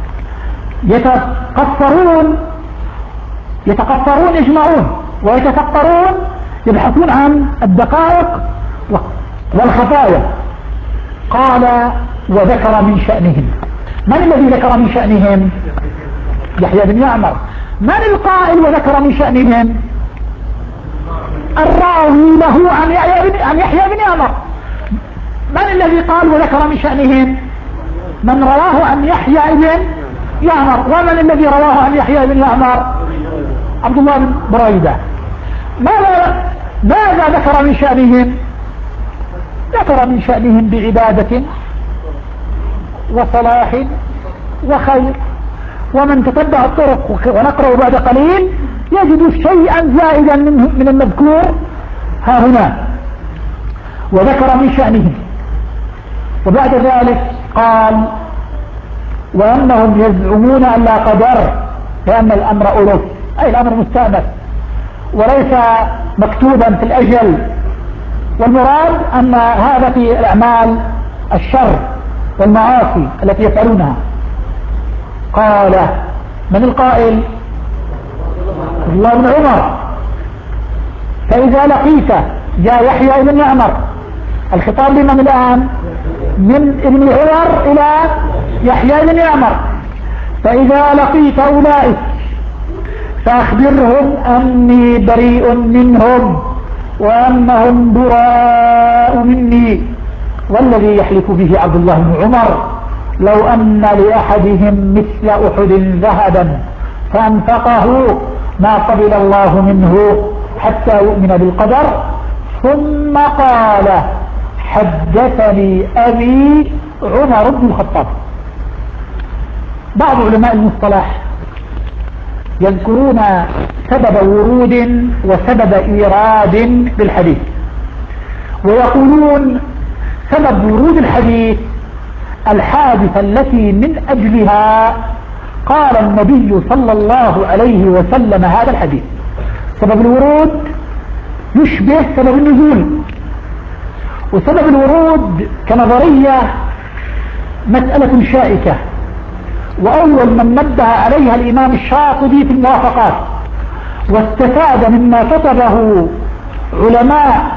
يتقصرون يتقصرون يجمعون، ويتفقرون يبحثون عن الدقائق والخفايا. قال وذكر من شأنهم. من الذي ذكر من شأنهم؟ يحيى بن يعمر. من القائل وذكر من شأنهم؟ الراوي له عن يحيى بن, عن يحيى بن يعمر. من الذي قال وذكر من شأنهم؟ من رواه عن يحيى بن يعمر. ومن الذي رواه عن يحيى بن يعمر؟ عبد الله بن بريدة. ماذا ماذا ذكر من شأنهم؟ ذكر من شأنهم بعبادة وصلاح وخير. ومن تتبع الطرق ونقرأ بعد قليل يجد شيئا زائدا من المذكور ها هنا. وذكر من شأنهم. وبعد ذلك قال وأنهم يزعمون أن لا قدر لأن الأمر ألف، أي الأمر مستأنف وليس مكتوبا في الأجل. والمراد أن هذا في الأعمال الشر والمعاصي التي يفعلونها. قال من القائل؟ الله بن عمر. فإذا لقيت جاء يحيى بن يعمر، الخطاب لمن الآن؟ من ابن عمر إلى يحيى بن يعمر. فإذا لقيت أولئك فأخبرهم أني بريء منهم وأنهم براء مني، والذي يحلف به عبد الله بن عمر لو أن لأحدهم مثل أحد ذهبا فأنفقه ما قبل الله منه حتى يؤمن بالقدر. ثم قال حدثني أبي عمر بن الخطاب. بعض علماء المصطلح يذكرون سبب ورود وسبب إيراد للحديث، ويقولون سبب ورود الحديث الحادثة التي من أجلها قال النبي صلى الله عليه وسلم هذا الحديث. سبب الورود يشبه سبب النزول، وسبب الورود كنظرية مسألة شائكة، وأول من نبه عليها الإمام الشاطبي في الموافقات، واستفاد مما كتبه علماء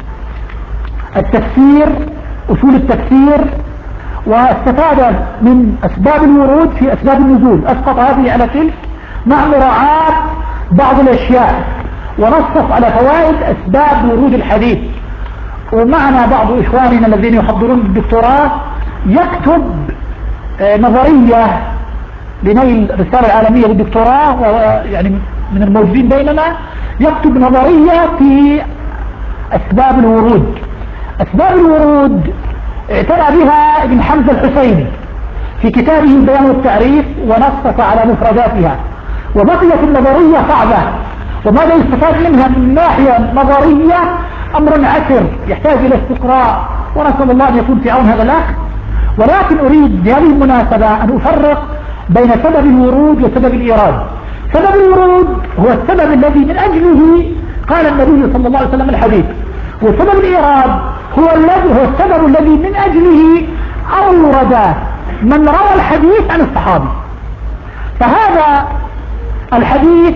التفسير أصول التفسير، واستفاد من أسباب الورود في أسباب النزول، أسقط هذه على تلك مع مراعاة بعض الأشياء، ونصف على فوائد أسباب ورود الحديث. ومعنا بعض إخواننا الذين يحضرون الدكتوراه يكتب نظرية لنيل الرسالة العالمية للدكتوراه، يعني من الموجودين بيننا، يكتب نظرية في أسباب الورود. أسباب الورود اعتنى بها ابن حمزة الحسيني في كتابه البيان والتعريف ونصف على مفرداتها، وبقيت النظرية صعبة، وماذا يستفاد منها من ناحية نظرية أمر عسر يحتاج إلى استقراء، ونسأل الله أن يكون في عون هذا الأخ. ولكن أريد بهذه المناسبة أن أفرق بين سبب الورود وسبب الإيراد. سبب الورود هو السبب الذي من أجله قال النبي صلى الله عليه وسلم الحديث، وسبب الإيراد هو الذي هو السبب الذي من أجله أورد من روى الحديث عن الصحابي. فهذا الحديث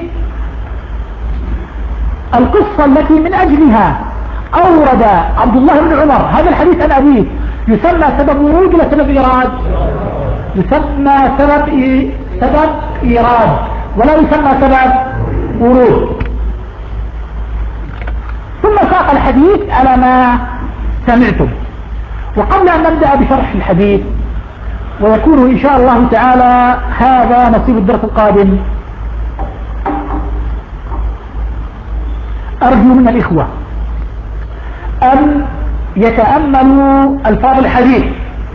القصة التي من أجلها أورد عبد الله بن عمر هذا الحديث عن أبيه يسمى سبب ورود ولا سبب إيراد؟ يسمى سبب إيه؟ سبب إيراد، ولا يسمى سبب ورود. ثم ساق الحديث على ما سمعتم. وقبل أن نبدأ بشرح الحديث، ويكون إن شاء الله تعالى هذا نصيب الدرس القادم، أرجو من الإخوة أن يتأملوا ألفاظ الحديث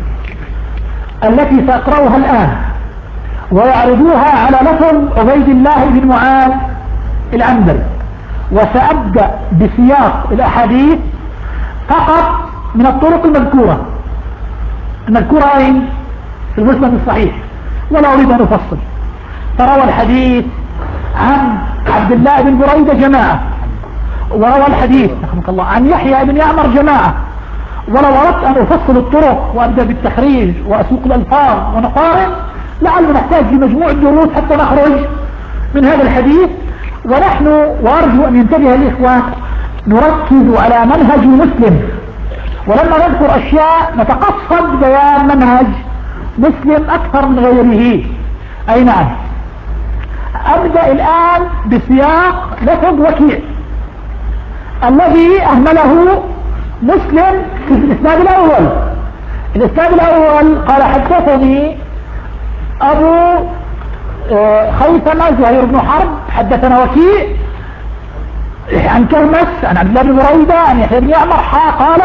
التي سأقرأها الآن ويعرضوها على لفظ عبيد الله بن معاذ العنبري، وسأبدأ بسياق الأحاديث فقط من الطرق المذكورة المذكورة أين؟ في المسند الصحيح، ولا أريد أن أفصل. فروى الحديث عن عبد الله بن بريدة جماعة، وروى الحديث رحمك الله عن يحيى بن يعمر جماعة. ولو أردت أن أفصل الطرق وأبدأ بالتخريج وأسوق الألفاظ ونقارن لعل نحتاج لمجموع الدروس حتى نخرج من هذا الحديث. ونحن وأرجو أن ينتبه الإخوة نركز على منهج مسلم، ولما نذكر أشياء نتقصد بيان منهج مسلم أكثر من غيره. أي نعم. أبدأ الآن بسياق لفظ وكيع الذي أهمله مسلم في الإسناد الأول. الإسناد الأول قال حدثني أبو خيثمة زهير بن حرب حدثنا وكيع عن كرمس عن عبد الله بن بريدة عن يحيى بن يعمر قال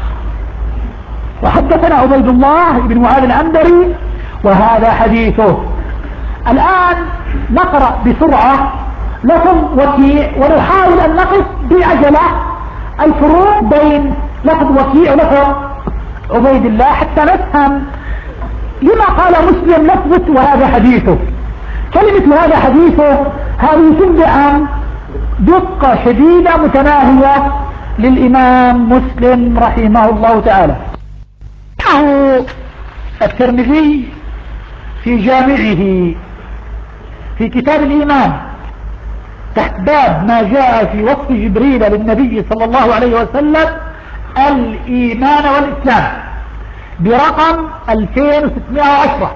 وحدثنا عبيد الله بن معاذ العنبري وهذا حديثه. الآن نقرأ بسرعة لفظ وكيع ونحاول أن نقف بعجلة الفروق بين لفظ وكيع ولفظ عبيد الله حتى نفهم لما قال مسلم لفظة وهذا حديثه. كلمة هذا حديثه هذه تنبئ عن دقة شديدة متناهية للإمام مسلم رحمه الله تعالى. الترمذي في جامعه في كتاب الإيمان تحت باب ما جاء في وصف جبريل للنبي صلى الله عليه وسلم الإيمان والإسلام برقم ألفين وستمائة وعشرة،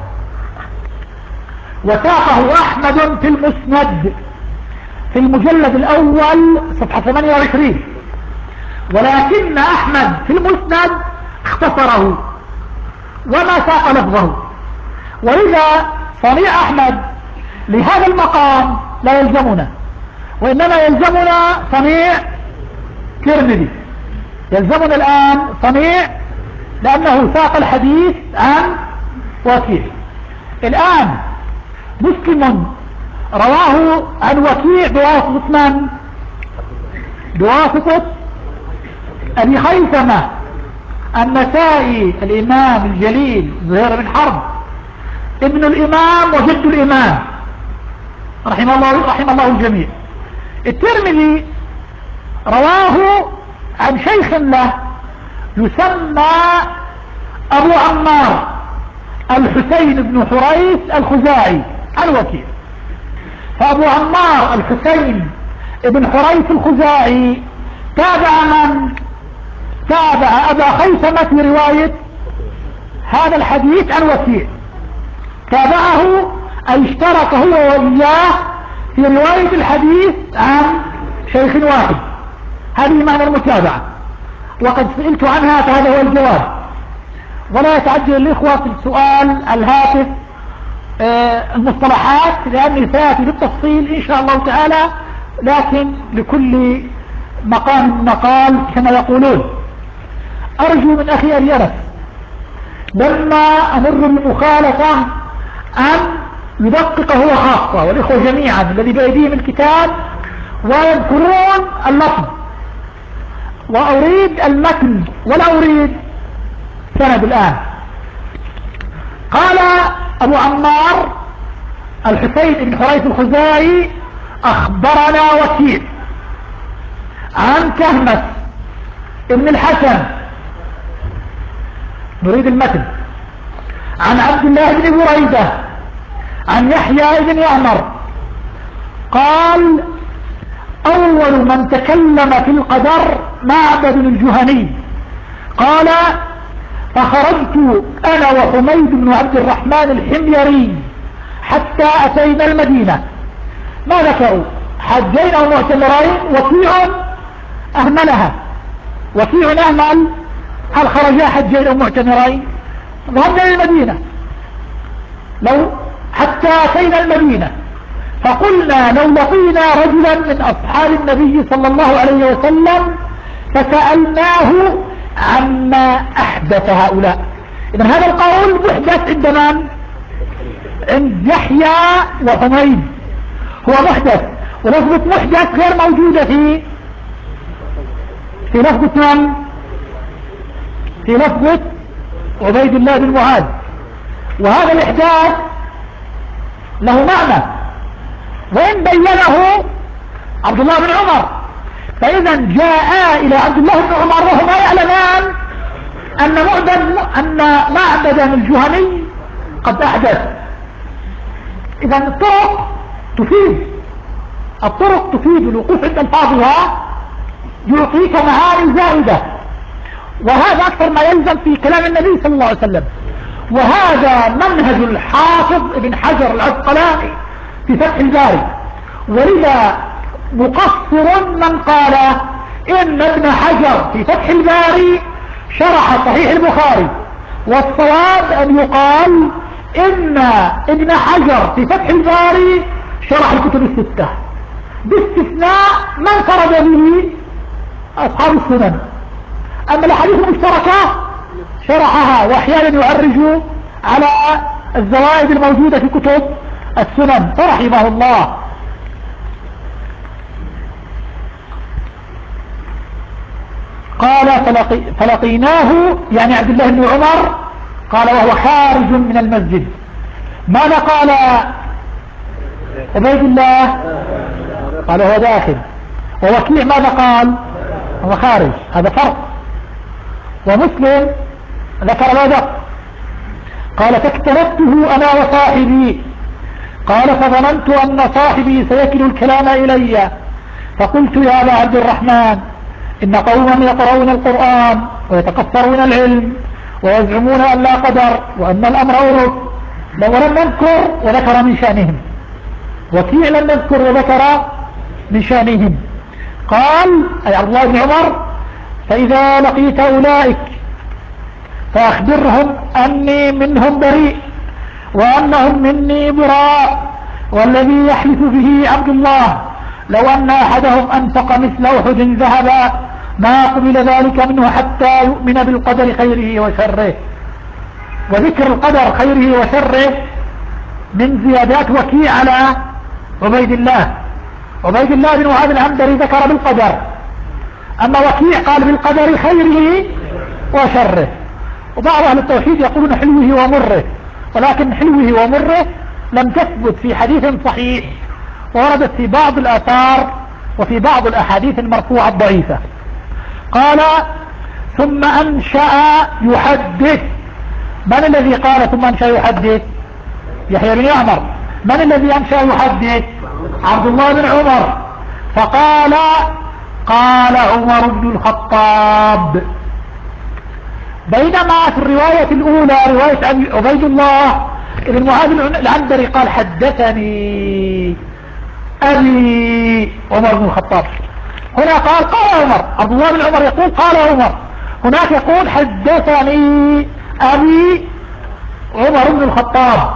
وساقه أحمد في المسند في المجلد الأول صفحة ثمانية وعشرين، ولكن أحمد في المسند اختصره وما ساق لفظه، وإذا صنيع أحمد لهذا المقام لا يلزمنا، وإنما يلزمنا صنيع ترمذي، يلزمنا الآن صنيع لأنه ساق الحديث عن وكيع. الآن مسلم رواه عن وكيع بواسطة من؟ بواسطة أبي خيثمة النسائي الإمام الجليل زهير بن حرب ابن الإمام وجد الإمام رحمه الله رحمه الله الجميع. الترمذي رواه عن شيخ له يسمى أبو عمار الحسين بن حريث الخزاعي عن وكيع. فأبو عمار الحسين بن حريث الخزاعي تابع من؟ تابع أبا خيثمة في رواية هذا الحديث عن وكيع، تابعه أي اشترك هو وإياه في رواية الحديث عن شيخ واحد. هذه معنى المتابعة، وقد سئلت عنها فهذا هو الجواب. ولا يتعجل الإخوة في السؤال الهاتف آه المصطلحات، لأني سيأتي بالتفصيل إن شاء الله تعالى، لكن لكل مقام مقال كما يقولون. أرجو من أخي أن يرى لما أمر بالمخالفة أن يدقق هو خاصة، والإخوة جميعا الذي بأيديهم الكتاب ويذكرون اللفظ، وأريد المتن ولا أريد سند. الآن قال أبو عمار الحسين بن حريث الخزاعي أخبرنا وكيع عن كهمس ابن الحسن، نريد المتن، عن عبد الله بن بريدة عن يحيى بن يعمر قال أول من تكلم في القدر معبد الجهني، قال فخرجت أنا وحميد بن عبد الرحمن الحميري حتى أتينا المدينة. ما ذكروا حجين أو معتمرين، وكيع أهملها، وكيع أهمل هل خرجا حجين أو معتمرين؟ ذهبنا للمدينة لو حتى أتينا المدينة، فقلنا لو لقينا رجلا من أصحاب النبي صلى الله عليه وسلم فسألناه عما أحدث هؤلاء. إذن هذا القول محدث عند من؟ عند يحيى وحميد، هو محدث، ولفظة محدث غير موجودة في في لفظة من؟ في لفظة عبيد الله بن معاذ. وهذا الإحداث له معنى، وإن بينه عبد الله بن عمر، فإذا جاء إلى عبد الله بن عمر وهما يعلمان أن معبد أن معبدا الجهني قد أحدث. إذا الطرق تفيد، الطرق تفيد، الوقوف عند الفاظها يعطيك معاني زائدة، وهذا أكثر ما يلزم في كلام النبي صلى الله عليه وسلم. وهذا منهج الحافظ ابن حجر العسقلاني في فتح الباري، ولذا مقصر من قال إن ابن حجر في فتح الباري شرح صحيح البخاري، والصواب أن يقال إن ابن حجر في فتح الباري شرح الكتب الستة، باستثناء من فرد به أصحاب السنن. أما الحديث المشتركة شرحها، وأحيانا يعرج على الزوائد الموجودة في كتب السنن فرحمه الله. قال فلقي فلقيناه يعني عبد الله بن عمر، قال وهو خارج من المسجد. ماذا قال عبيد الله قال هو داخل، ووكيع ماذا قال؟ هو خارج. هذا فرق. ومسلم ذكر ماذا؟ قال فاكتنفته انا وصاحبي، قال فظننت ان صاحبي سيكل الكلام الي، فقلت يا ابا عبد الرحمن ان قوما يقرؤون القرآن ويتكثرون العلم ويزعمون ان لا قدر وان الامر ورد، لو لم نذكر وذكر من شأنهم. وكيع لم نذكر وذكر من شأنهم. قال اي عبد الله بن عمر فاذا لقيت اولئك فاخبرهم اني منهم بريء وانهم مني براء، والذي يحلف به عبد الله لو ان احدهم انفق مثل احد ذهبا ما قبل ذلك منه حتى يؤمن بالقدر خيره وشره. وذكر القدر خيره وشره من زيادات وكيع على عبيد الله. عبيد الله بن وهب العنبري ذكر بالقدر، اما وكيع قال بالقدر خيره وشره. وبعض اهل التوحيد يقولون حلوه ومره، ولكن حلوه ومره لم تثبت في حديث صحيح، ووردت في بعض الآثار وفي بعض الأحاديث المرفوعة الضعيفة. قال ثم أنشأ يحدث. من الذي قال ثم أنشأ يحدث؟ يحيى بن يعمر. من الذي أنشأ يحدث؟ عبد الله بن عمر. فقال قال عمر بن الخطاب، بينما في الرواية الأولى رواية عبيد الله ابن وهب العنبري قال حدثني أبي عمر بن الخطاب. هنا قال قال عمر، عبد الله بن عمر يقول قال عمر، هناك يقول حدثني أبي عمر بن الخطاب.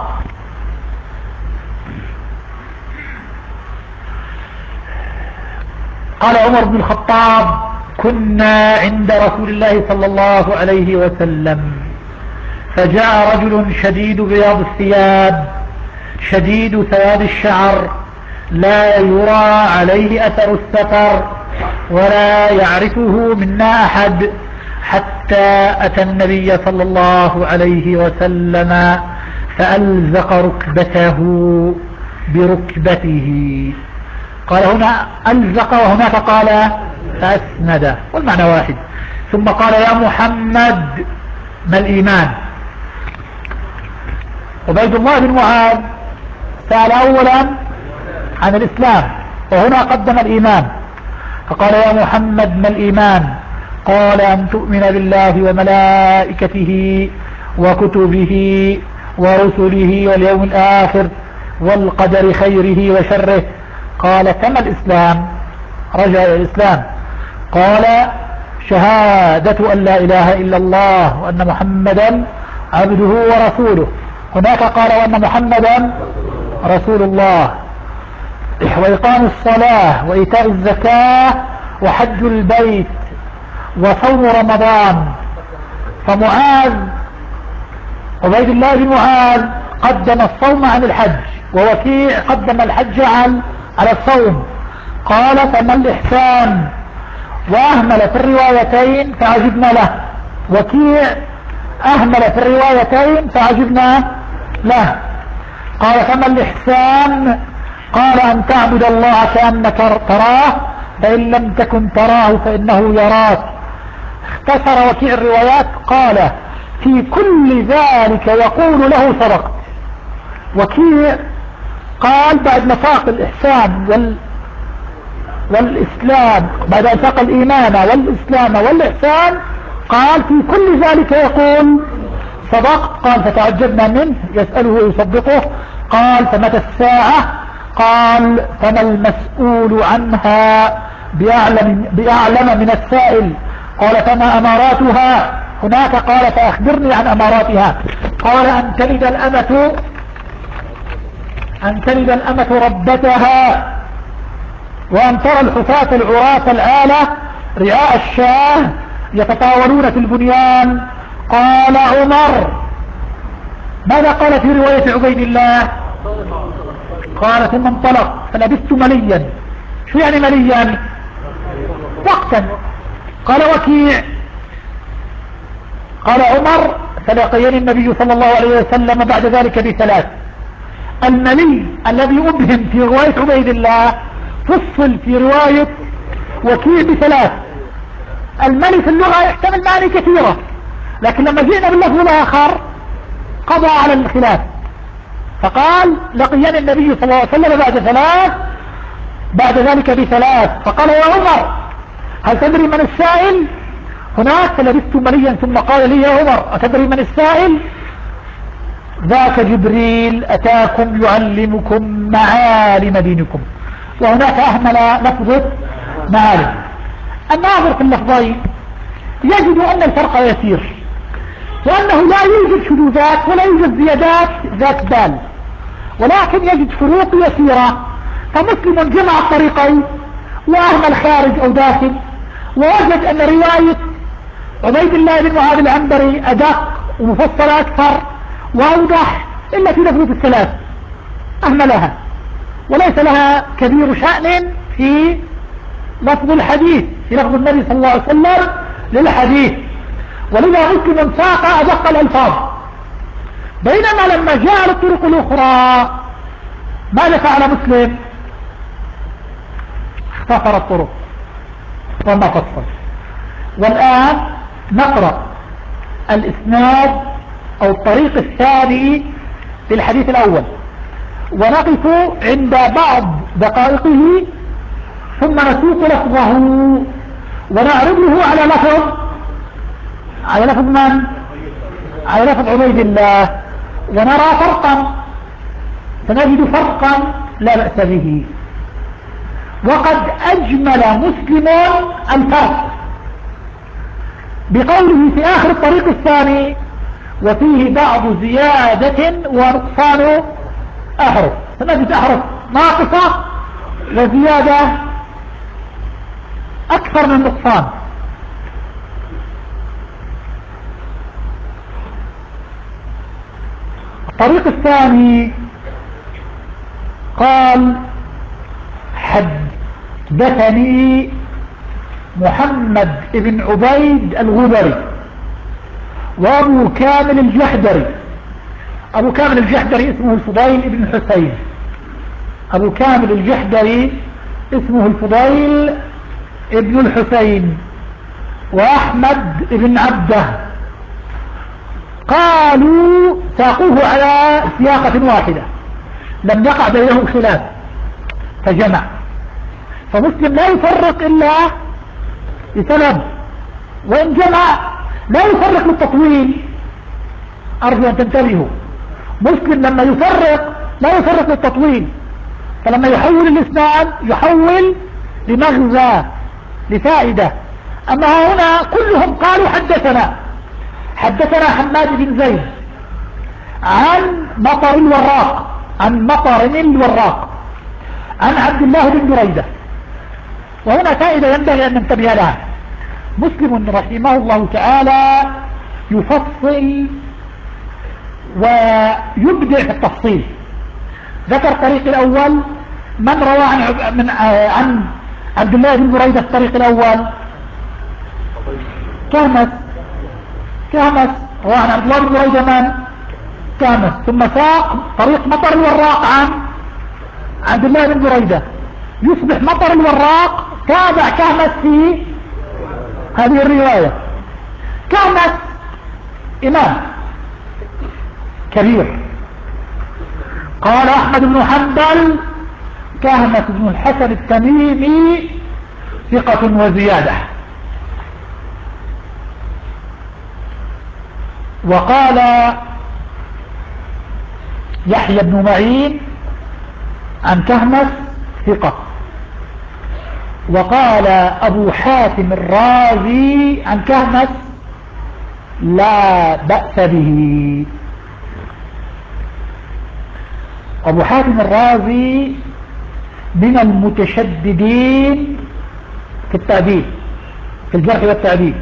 قال عمر بن الخطاب كنا عند رسول الله صلى الله عليه وسلم فجاء رجل شديد بياض الثياب شديد سواد الشعر لا يرى عليه أثر السفر ولا يعرفه منا أحد، حتى أتى النبي صلى الله عليه وسلم فألزق ركبته بركبته. قال هنا ألزق وهناك قال فأسند، والمعنى واحد. ثم قال يا محمد ما الإيمان؟ عبيد الله بن معاذ سأل أولا عن الإسلام، وهنا قدم الإيمان. فقال يا محمد ما الإيمان؟ قال أن تؤمن بالله وملائكته وكتبه ورسله واليوم الآخر والقدر خيره وشره. قال كما الإسلام؟ رجع إلى الإسلام. قال شهادة أن لا إله إلا الله وأن محمدا عبده ورسوله. هناك قال وأن محمدا رسول الله. وإقام الصلاة وإيتاء الزكاة وحج البيت وصوم رمضان. فمعاذ عبيد الله بن معاذ قدم الصوم عن الحج، ووكيع قدم الحج عن على الصوم. قال فما الإحسان؟ وأهمل في الروايتين فعجبنا له. وكيع أهمل في الروايتين فعجبنا له. قال فما الإحسان؟ قال أن تعبد الله كأنك تراه فإن لم تكن تراه فإنه يراك. اختصر وكيع الروايات قال في كل ذلك يقول له صدقت. وكيع قال بعد ما ساق الإحسان وال والإسلام، بعد أن ساق الإيمان والإسلام والإحسان، قال في كل ذلك يقول صدقت. قال فتعجبنا منه يسأله ويصدقه. قال فمتى الساعة؟ قال فما المسؤول عنها بأعلم, بأعلم من السائل. قال فما أماراتها؟ هناك قال فأخبرني عن أماراتها. قال أن تلد الأمة أن تلد الأمة ربتها، وأن ترى الحفاة العراة العالة رعاء الشاه يتطاولون في البنيان. قال عمر ماذا قال في رواية عبيد الله؟ قال ثم انطلق فلبثت مليا. شو يعني مليا؟ وقتا. قال وكيع قال عمر فلقيني النبي صلى الله عليه وسلم بعد ذلك بثلاث: الملي الذي أبهم في رواية عبيد الله فصل في رواية وكيع بثلاث. الملي في اللغة يحتمل معاني كثيرة، لكن لما جئنا باللفظ الآخر قضى على الخلاف، فقال لقيني النبي صلى الله عليه وسلم بعد ثلاث بعد ذلك بثلاث، فقال يا عمر هل تدري من السائل؟ هناك فلبثت مليا ثم قال لي يا عمر أتدري من السائل؟ ذاك جبريل أتاكم يعلمكم معالم دينكم. وهناك أهمل لفظة معالم. الناظر في اللفظين يجد أن الفرق يسير، وأنه لا يوجد شذوذات ولا يوجد زيادات ذات بال، ولكن يجد فروق يسيرة. فمسلم جمع الطريقين وأهمل خارج أو داخل، ووجد أن رواية عبيد الله بن معاذ العنبري أدق ومفصلة أكثر وأوضح، إلا في لفظة الثلاث أهملها، وليس لها كبير شأن في لفظ الحديث، في لفظ النبي صلى الله عليه وسلم للحديث، ولذا مسلم ساق أدق الألفاظ. بينما لما جاء الطرق الأخرى ماذا فعل مسلم؟ اختصر الطرق وما فصل. والآن نقرأ الإسناد أو الطريق الثاني للحديث الأول، ونقف عند بعض دقائقه ثم نسوق لفظه ونعرضه على لفظ على لفظ من؟ على لفظ عبيد الله، ونرى فرقا، سنجد فرقا لا بأس به. وقد أجمل مسلم الفرق بقوله في آخر الطريق الثاني وفيه بعض زيادة ونقصان أحرف، سنجد أحرف ناقصة وزيادة أكثر من نقصان. الطريق الثاني قال حدثني محمد بن عبيد الغبري وابو كامل الجحدري. ابو كامل الجحدري اسمه الفضيل بن حسين، ابو كامل الجحدري اسمه الفضيل ابن الحسين واحمد بن عبده. قالوا ساقوه على سياقة واحدة لم يقع بينهم خلاف فجمع. فمسلم لا يفرق إلا بسبب، وإن جمع لا يفرق للتطويل. أرجو أن تنتبهوا، مسلم لما يفرق لا يفرق للتطويل، فلما يحول الإسناد يحول لمغزى لفائدة. أما هنا كلهم قالوا حدثنا حدثنا حماد بن زيد عن مطر الوراق عن مطر الوراق عن عبد الله بن بريدة. وهنا فائدة ينبغي أن ننتبه لها. مسلم رحمه الله تعالى يفصل ويبدع في التفصيل. ذكر الطريق الأول من روى عن من عن عبد الله بن بريدة. الطريق الأول كهمس كهمس روى عن عبد الله بن بريدة من كهمس، ثم ساق طريق مطر الوراق عن عبد الله بن بريدة، يصبح مطر الوراق تابع كهمس في هذه الرواية. كهمس إمام كبير. قال أحمد بن حنبل كهمس بن الحسن التميمي ثقة وزيادة. وقال يحيى بن معين عن كهمس ثقة. وقال أبو حاتم الرازي عن كهمس لا بأس به. أبو حاتم الرازي من المتشددين في التعديل، في الجرح والتعديل.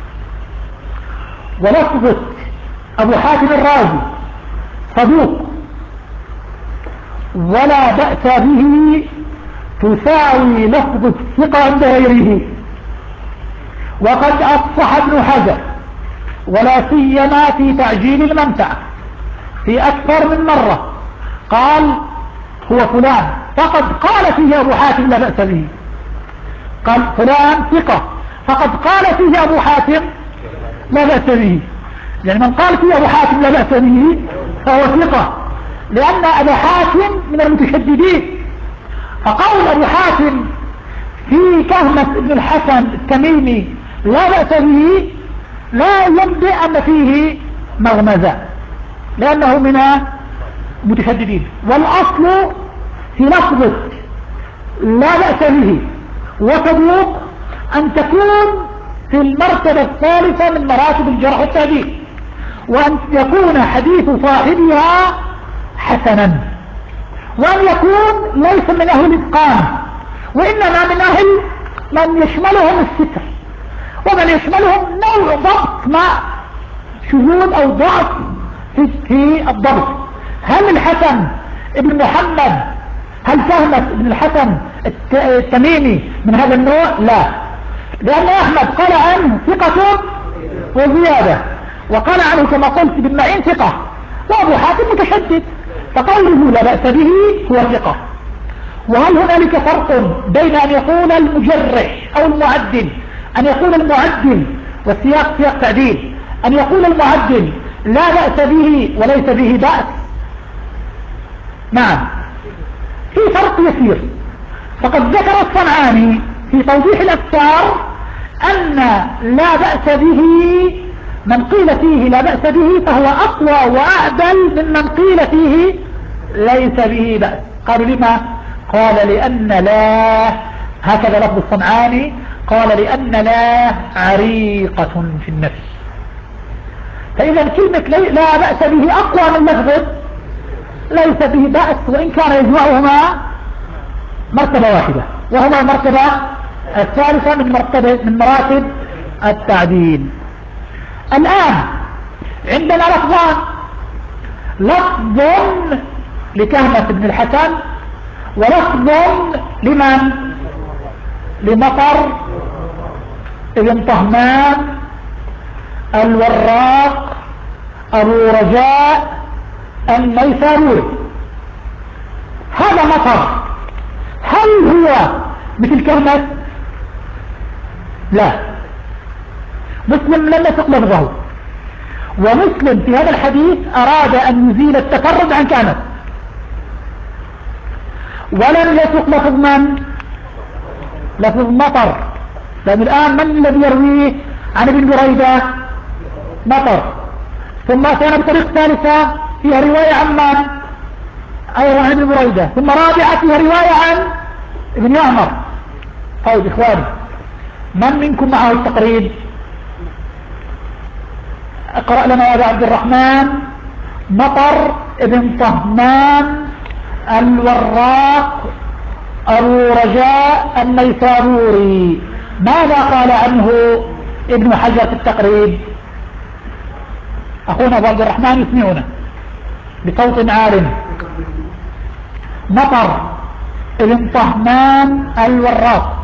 ولفظة أبو حاتم الرازي صدوق ولا بأس به تساوي لفظ الثقة عند غيره. وقد أصح ابن حجر ولا سيما في تعجيل الممتع في أكثر من مرة قال هو فلان فقد قال فيه أبو حاتم لا بأس به، قال فلان ثقة فقد قال فيه أبو حاتم لا بأس به، يعني من قال فيه أبو حاتم لا بأس به فهو ثقة، لأن أبو حاتم من المتشددين. فقول أبو حاتم في كهمة ابن الحسن التميمي لا بأس به لا ينبئ أن فيه مغمزة، لأنه من المتشددين. والأصل في لفظة لا بأس به وصدوق أن تكون في المرتبة الثالثة من مراتب الجرح والتعديل، وأن يكون حديث صاحبها حسنا، وأن يكون ليس من أهل الإتقان، وإنما من أهل من يشملهم الستر، ومن يشملهم نوع ضبط مع شذوذ أو ضعف في الضبط. هل الحسن ابن محمد هل كهمة ابن الحسن التميمي من هذا النوع؟ لا، لأن أحمد قال عنه ثقة وزيادة، وقال عنه كما قلت ابن معين ثقة، وأبو حاتم متشدد، فقوله لا بأس به هو ثقة. وهل هنالك فرق بين أن يقول المجرح أو المعدل، أن يقول المعدل والسياق سياق تعديل، أن يقول المعدل لا بأس به وليس به بأس؟ نعم، في فرق يسير. فقد ذكر الصنعاني في توضيح الأفكار أن لا بأس به من قيل فيه لا بأس به فهو أقوى وأعدل ممن قيل فيه ليس به بأس. قالوا لما؟ قال لأن لا، هكذا لفظ الصنعاني، قال لأن لا عريقة في النفس. فإذا كلمة لا بأس به أقوى من لفظة ليس به بأس، وإن كان يجمعهما مرتبة واحدة، وهما المرتبة الثالثة من مرتبة من مراتب التعديل. الآن عندنا لفظان، لفظ لكهمة بن الحسن ولفظ لمن؟ لمطر ابن طهمان الوراق أبو رجاء النيسابوري. هذا مطر، هل هو مثل كهمة؟ لا، مسلم لم يسق لفظه، ومسلم في هذا الحديث أراد أن يزيل التفرد عن كهمة، ولم يسق لفظ من؟ لفظ مطر، لأن الآن من الذي يرويه عن ابن بريدة؟ مطر. ثم كان بطريق ثالثة فيها رواية عن من؟ أيضا عن ابن بريدة. ثم رابعة فيها رواية عن ابن يعمر. طيب إخواني، من منكم معه التقريب؟ اقرأ لنا يا أبا عبد الرحمن مطر ابن طهمان الوراق أبو رجاء النيسابوري، ماذا قال عنه ابن حجر في التقريب؟ أخونا أبو عبد الرحمن يسمعنا بصوت عال. مطر ابن طهمان الوراق،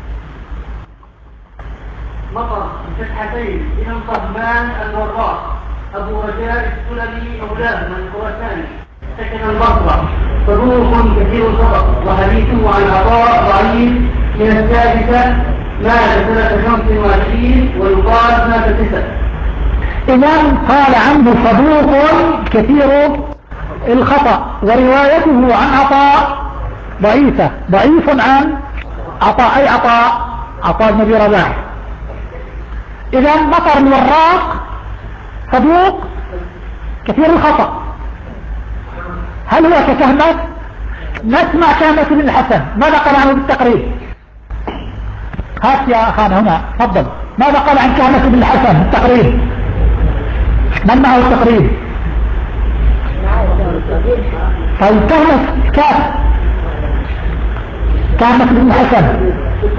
مطر فتحتين ابن طهمان الوراق أبو رجاء السلمي مولاه من خراسان، سكن البصرة، صدوق كثير الخطأ، وحديثه عن عطاء ضعيف من السادسة، مات سنة خمس وعشرين ويقال مات تسع. إذا قال عنه صدوق كثير الخطأ، وروايته عن عطاء ضعيفة، ضعيف عن عطاء، أي عطاء عطاء بن أبي رباح. إذا مطر الوراق صدوق كثير الخطأ. هل هو ككهمة؟ نسمع كهمة بن الحسن ماذا قال عنه بالتقريب؟ هات يا أخانا هنا تفضل، ماذا قال عن كهمة بن الحسن بالتقريب؟ من معه التقريب؟ طيب كهمة كاف كهمة بن الحسن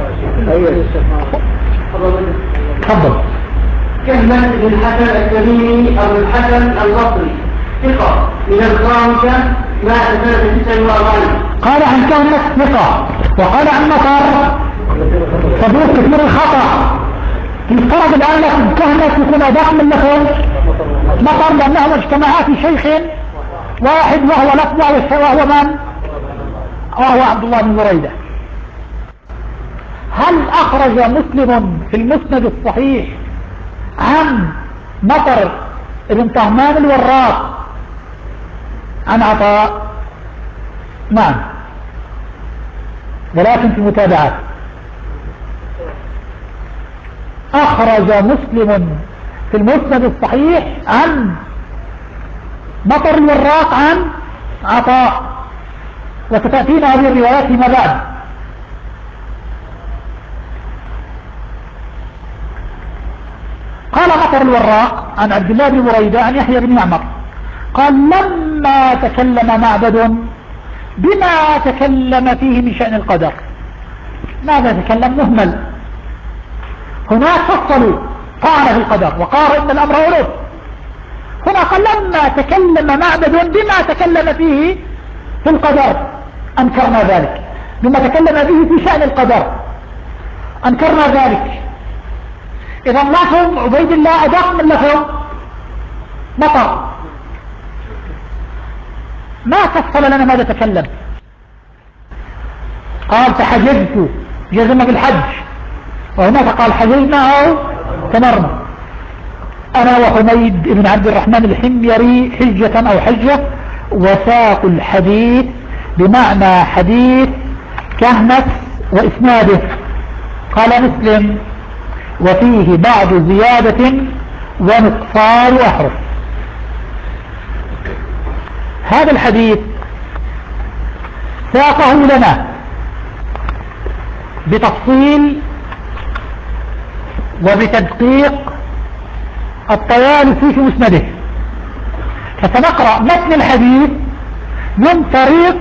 تفضل. كهمة بن الحسن التميمي أبو الحسن البصري، ثقة من الخامسة، مات سنة تسع وأربعين. قال عن كهمة ثقة، وقال عن مطر صدوق كثير الخطأ. يفترض الآن لكم كهمة يكون أدق من لكم مطر، لأنهما اجتمعا في شيخ واحد وهو لفظ وهو من؟ وهو عبد الله بن بريدة. هل أخرج مسلم في المسند الصحيح عن مطر ابن طهمان الوراق عن عطاء؟ نعم، ولكن في متابعات. أخرج مسلم في المسند الصحيح عن مطر الوراق عن عطاء، وستأتينا هذه الروايات فيما بعد. قال مطر الوراق عن عبد الله بن بريدة عن يحيى بن يعمر قال لما تكلم معبد بما تكلم فيه من شأن القدر. ماذا تكلم؟ مهمل. هناك فصلوا طعن في القدر وقال إن الأمر أولوث. هنا قال لما تكلم معبد بما تكلم فيه في القدر أنكرنا ذلك، بما تكلم فيه في شأن القدر أنكرنا ذلك. إذا لفظ عبيد الله أدق من لفظ مطر. ما فصل لنا ماذا تكلم. قال فحججت، جزم بالحج، وهناك قال حججنا أو تمرنا. أنا وحميد بن عبد الرحمن الحميري حجة أو حجة، وساق الحديث بمعنى حديث كهنس وإسناده. قال مسلم وفيه بعض زيادة ونقصان أحرف. هذا الحديث ساقه لنا بتفصيل وبتدقيق الطيالسي في مسنده، فسنقرأ متن الحديث من طريق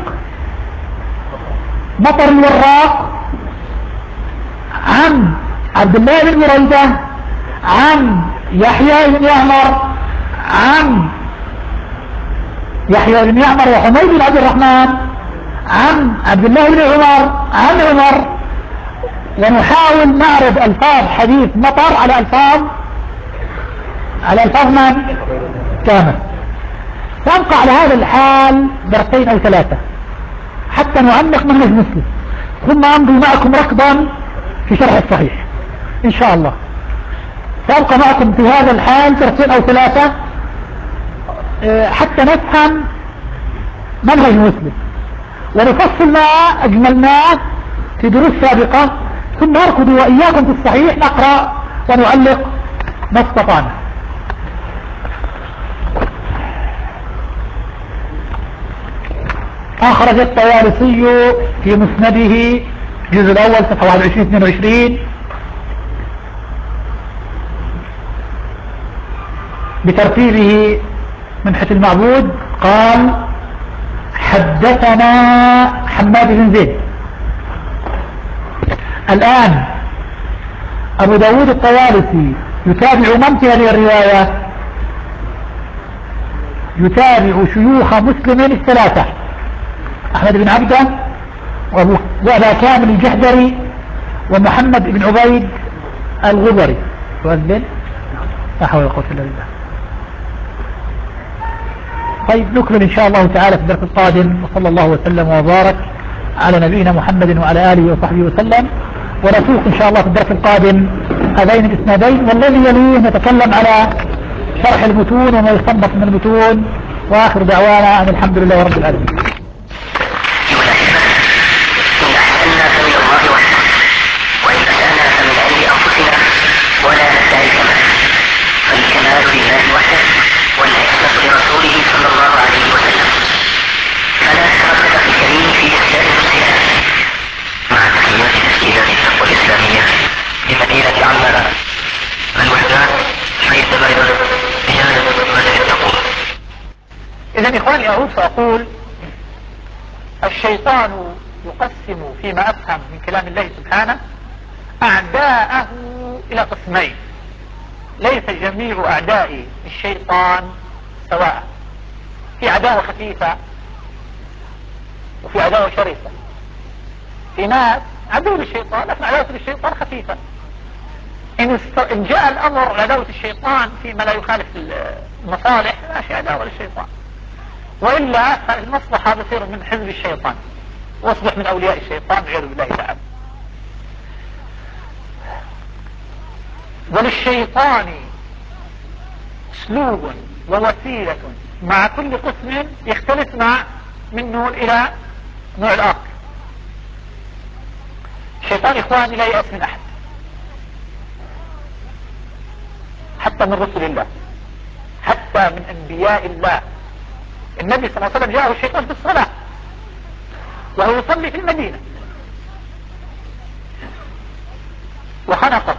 مطر الوراق عن عبد الله بن بريدة عن يحيى بن يعمر عن يحيى بن يعمر وحميد بن عبد الرحمن عن عبد الله بن عمر عن عمر، ونحاول نعرض ألفاظ حديث مطر على ألفاظ على ألفاظ من؟ كامل. سنبقى على هذا الحال درسين أو ثلاثة حتى نعمق منهج مسلم، ثم أمضي معكم ركضا في شرح الصحيح إن شاء الله. سأبقى معكم في هذا الحال درسين أو ثلاثة حتى نفهم منهج مسلم ونفصل ما أجملناه في دروس سابقة، ثم نركض وإياكم في الصحيح نقرأ ونعلق ما استطعنا. أخرج الطيالسي في مسنده الجزء الأول صفحة واحد وعشرين اثنين وعشرين بترتيبه من حيث المعبود. قال حدثنا حماد بن زيد. الآن أبو داود الطيالسي يتابع من في هذه الرواية؟ يتابع شيوخ مسلم الثلاثة، أحمد بن عبده وأبا كامل الجحدري ومحمد بن عبيد الغبري. تؤذن لا حول ولا قوة إلا بالله. طيب نكمل إن شاء الله تعالى في الدرس القادم، وصلى الله وسلم وبارك على نبينا محمد وعلى آله وصحبه وسلم. ونسوق إن شاء الله في الدرس القادم هذين الإسنادين، والذي يليه نتكلم على شرح المتون وما يستنبط من المتون. وآخر دعوانا أن الحمد لله رب العالمين. ولا ندعي كمال، فالكمال لله وحده والعصمة لرسوله صلى الله عليه وسلم، فلا تردد في الكريم في إسلام المسلمات مع تحيات تسجيلات التقوى الإسلامية لمدينة عمرة الوحدات حيث بيض رجال بدء التقوى. إذن إخواني أعود فأقول الشيطان يقسم فيما أفهم من كلام الله سبحانه أعداءه إلى قسمين. ليس جميع أعداء الشيطان سواء، في عداوة خفيفة وفي عداوة شرسة. في ناس عدو للشيطان لكن عداوة للشيطان خفيفة. إن, است... إن جاء الأمر عداوة الشيطان فيما لا يخالف المصالح لا شيء عداوة للشيطان. وإلا فالمصلحة بصير من حزب الشيطان واصبح من أولياء الشيطان والعياذ بالله تعالى. وللشيطان اسلوب ووسيلة مع كل قسم يختلف مع من نوع إلى نوع الآخر. الشيطان إخواني لا يأس من أحد حتى من رسل الله، حتى من أنبياء الله. النبي صلى الله عليه وسلم جاءه الشيطان في الصلاة وهو يصلي في المدينة وخنقه.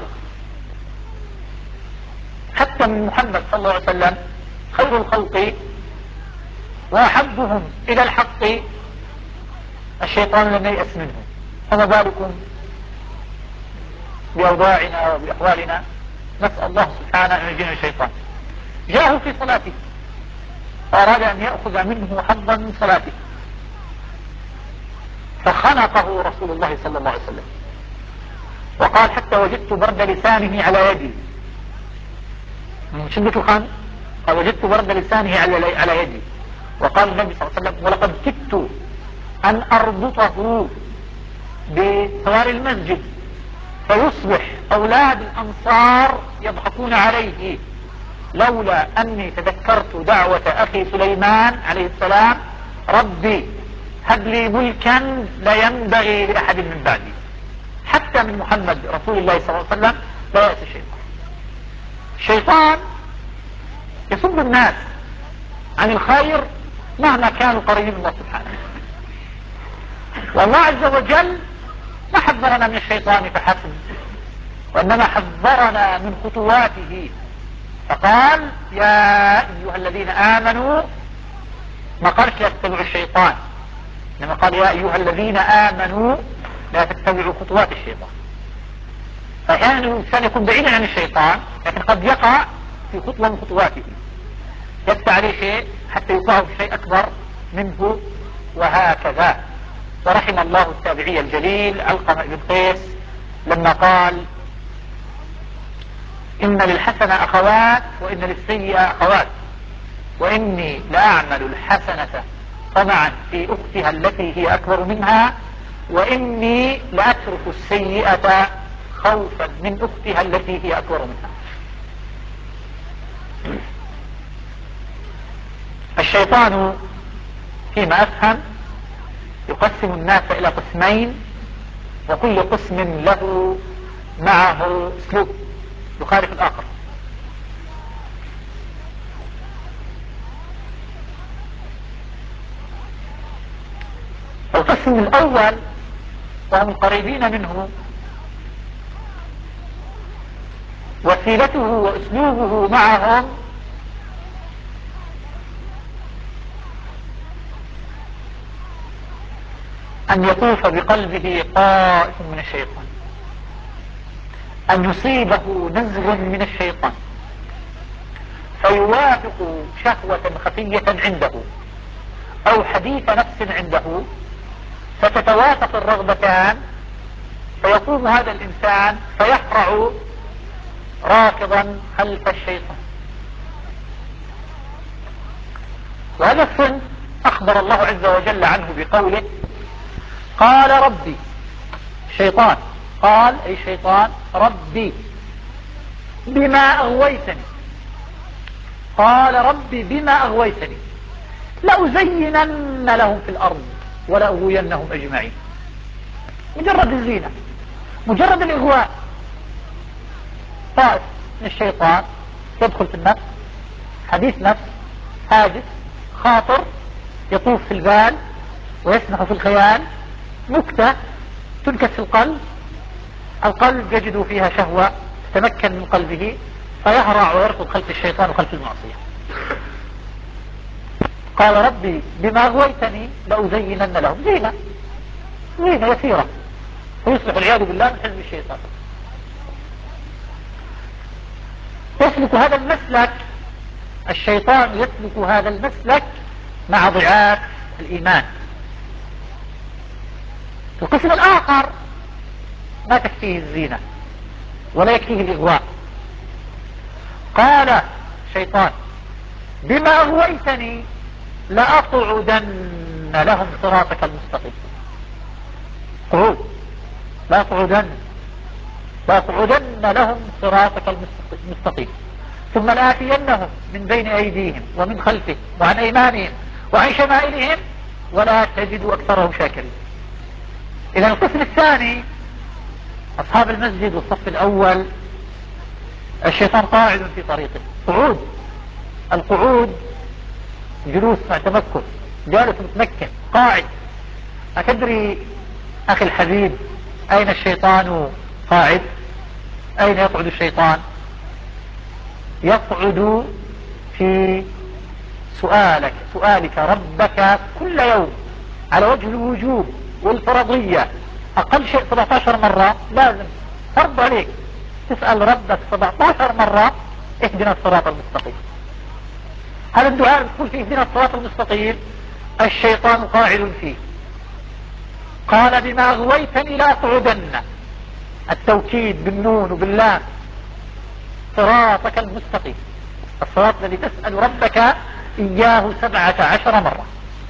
حتى من محمد صلى الله عليه وسلم خير الخلق وأحبهم إلى الحق الشيطان لم ييأس منه، فما بالكم بأوضاعنا وبأحوالنا. نسأل الله سبحانه أن ينجينا الشيطان. جاءه في صلاته فأراد أن يأخذ منه حظا من صلاته فخنقه رسول الله صلى الله عليه وسلم وقال حتى وجدت برد لسانه على يدي من شدة الخنق. قال وجدت برد لسانه على على يدي. وقال النبي صلى الله عليه وسلم ولقد كدت أن أربطه بثوار المسجد فيصبح أولاد الأنصار يضحكون عليه لولا أني تذكرت دعوة أخي سليمان عليه السلام ربي هب لي ملكا لا ينبغي لأحد من بعدي. حتى من محمد رسول الله صلى الله عليه وسلم لا يأس الشيطان. الشيطان يصد الناس عن الخير مهما كانوا قريبين من الله سبحانه. والله عز وجل ما حذرنا من الشيطان فحسب، وإنما حذرنا من خطواته فقال يا أيها الذين آمنوا، ما قالش لا تتبعوا الشيطان، إنما قال يا أيها الذين آمنوا لا تتبعوا خطوات الشيطان. فأحيانا الإنسان يكون بعيدا عن الشيطان لكن قد يقع في خطوة من خطواته، يدفع عليه شيء حتى يوقعه في شيء أكبر منه وهكذا. ورحم الله التابعي الجليل علقمة بن قيس لما قال إن للحسنة أخوات وإن للسيئة أخوات وإني لأعمل الحسنة طمعا في أختها التي هي أكبر منها وإني لأترك السيئة خوفا من أختها التي هي أكبر منها. الشيطان فيما أفهم يقسم الناس إلى قسمين وكل قسم له معه اسلوب يخالف الآخر. القسم الأول وهم القريبين منه وسيلته وأسلوبه معهم أن يطوف بقلبه طائف من الشيطان، أن يصيبه نزغ من الشيطان فيوافق شهوة خفية عنده أو حديث نفس عنده فتتوافق الرغبتان فيقوم هذا الإنسان فيقرع راكضا خلف الشيطان. وهذا الصنف أخبر الله عز وجل عنه بقوله قال ربي، شيطان قال أي شيطان ربي بما أغويتني، قال ربي بما أغويتني لأزينن لهم في الأرض ولأغوينهم أجمعين. مجرد الزينة، مجرد الإغواء، طائف من الشيطان يدخل في النفس، حديث نفس، هاجس، خاطر يطوف في البال ويسمح في الخيال، نكتة تنكت في القلب، القلب يجد فيها شهوة تتمكن من قلبه فيهرع ويركض خلف الشيطان وخلف المعصية. قال ربي بما أغويتني لأزينن لهم، زينة زينة يسيرة ويصبح العياذ بالله من حزب الشيطان. يسلك هذا المسلك الشيطان، يسلك هذا المسلك مع ضعاف الإيمان. القسم الآخر ما تكفيه الزينة ولا يكفيه الإغواء. قال شيطان بما أغويتني لأقعدن لهم صراطك المستقيم. قعود، لأقعدن لأقعدن لهم صراطك المستقيم ثم لآتينهم من بين أيديهم ومن خلفهم وعن أيمانهم وعن شمائلهم ولا تجد أكثرهم شاكرين. إذا القسم الثاني أصحاب المسجد والصف الأول الشيطان قاعد في طريقه. قعود، القعود جلوس مع تمكن، جالس متمكن قاعد. أتدري أخي الحبيب أين الشيطان قاعد؟ أين يقعد الشيطان؟ يقعد في سؤالك سؤالك ربك كل يوم على وجه الوجوب والفرضية أقل شيء سبعة عشر مرة. لازم فرض عليك تسأل ربك سبعة عشر مرة اهدنا الصراط المستقيم. هذا الدعاء تقول فيه اهدنا الصراط المستقيم الشيطان قاعد فيه. قال بما أغويتني لأقعدن، التوكيد بالنون وباللام، صراطك المستقيم، الصراط الذي تسأل ربك إياه سبعة عشر مرة.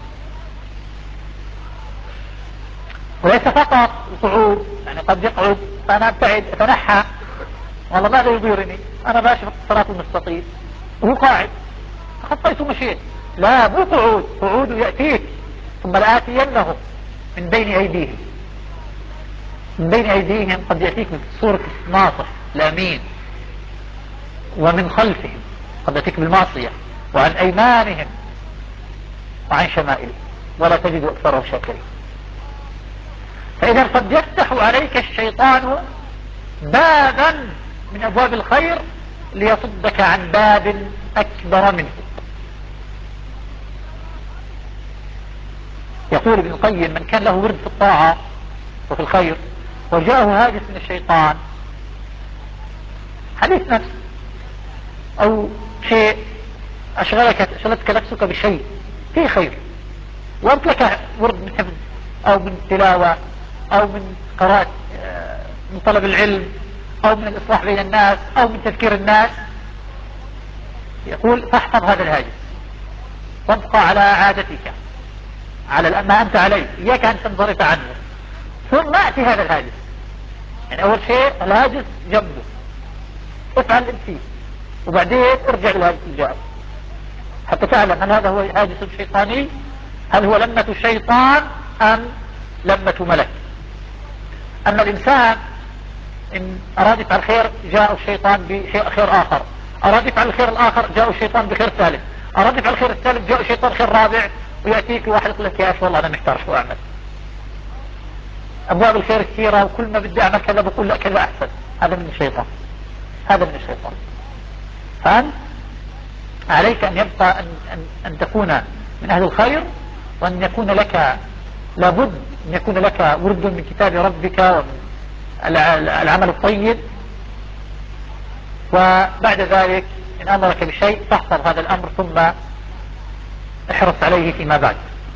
وليس فقط القعود، يعني قد يقعد فأنا أبتعد أتنحى والله ماذا يضيرني أنا ماشي في الصراط المستقيم وهو قاعد خطيت ومشيت. لا، مو قعود، قعود يأتيك ثم لآتينهم من بين أيديهم. من بين أيديهم قد يأتيك من صورة الناصح الأمين، ومن خلفهم قد يأتيك بالمعصية، وعن أيمانهم وعن شمائلهم ولا تجد أكثرهم شاكرين. فإذا قد يفتح عليك الشيطان بابا من أبواب الخير ليصدك عن باب أكبر منه. يقول ابن القيم من كان له ورد في الطاعة وفي الخير وجاءه هاجس من الشيطان، حديث نفس أو شيء أشغلك أشغلتك نفسك بشيء فيه خير، وأنت لك ورد من حفظ أو من تلاوة أو من قراءة من طلب العلم أو من الإصلاح بين الناس أو من تذكير الناس، يقول فاحفظ هذا الهاجس وابقى على عادتك على ما أنت عليه، إياك أن تنصرف عنه، ثم أتي هذا الهاجس. يعني أول شيء الهاجس جنبه افعل فيه، وبعدين ارجع للهاجس الجاء حتى تعلم هل هذا هو هاجس شيطاني، هل هو لمة شيطان أم لمة ملك. أما الإنسان إن أراد يفعل خير جاء الشيطان بخير آخر، أراد يفعل الخير الآخر جاء الشيطان بخير ثالث، أراد يفعل الخير الثالث جاء الشيطان خير رابع، ويأتيك واحد يقول لك يا أخي والله أنا محتار شو أعمل، أبواب الخير كثيرة وكل ما بدي أعمل كذا بقول لا كذا أحسن. هذا من الشيطان، هذا من الشيطان. فأنت عليك أن يبقى أن, أن, أن تكون من أهل الخير، وأن يكون لك لابد أن يكون لك ورد من كتاب ربك ومن العمل الطيب. وبعد ذلك إن أمرك بشيء فاحفظ هذا الأمر ثم احرص عليه فيما بعد.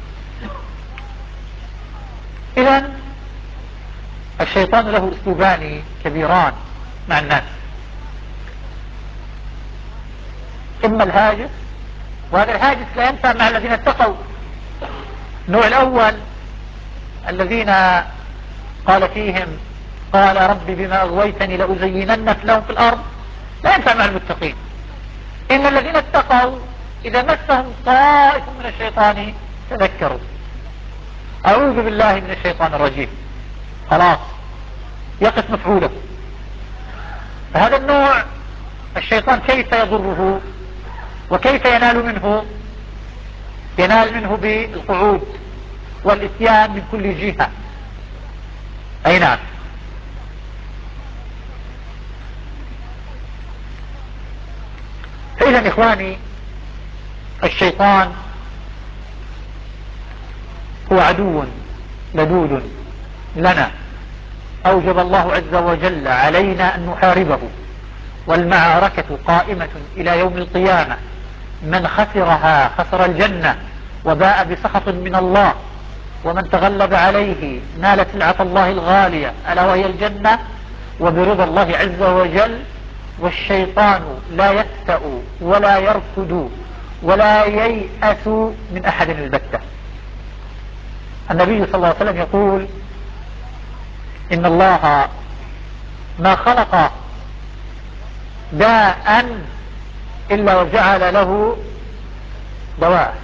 إذن الشيطان له أسلوبان كبيران مع الناس، إما الهاجس، وهذا الهاجس لا ينفع مع الذين اتقوا. النوع الأول الذين قال فيهم قال رب بما أغويتني لأزينن لهم في الأرض، لا ينفع مع المتقين. إن الذين اتقوا إذا مسهم طائف من الشيطان تذكروا أعوذ بالله من الشيطان الرجيم، خلاص يقف مفعوله. فهذا النوع الشيطان كيف يضره وكيف ينال منه؟ ينال منه بالقعود والإتيان من كل جهة. أي نعم. فإذا إخواني الشيطان هو عدو لدود لنا، أوجب الله عز وجل علينا أن نحاربه، والمعركة قائمة إلى يوم القيامة. من خسرها خسر الجنة وباء بسخط من الله، ومن تغلب عليه نال سلعة الله الغالية ألا وهي الجنة وبرضا الله عز وجل. والشيطان لا يفتأ ولا يركض ولا ييأس من أحد البتة. النبي صلى الله عليه وسلم يقول إن الله ما خلق داء إلا وجعل له دواء.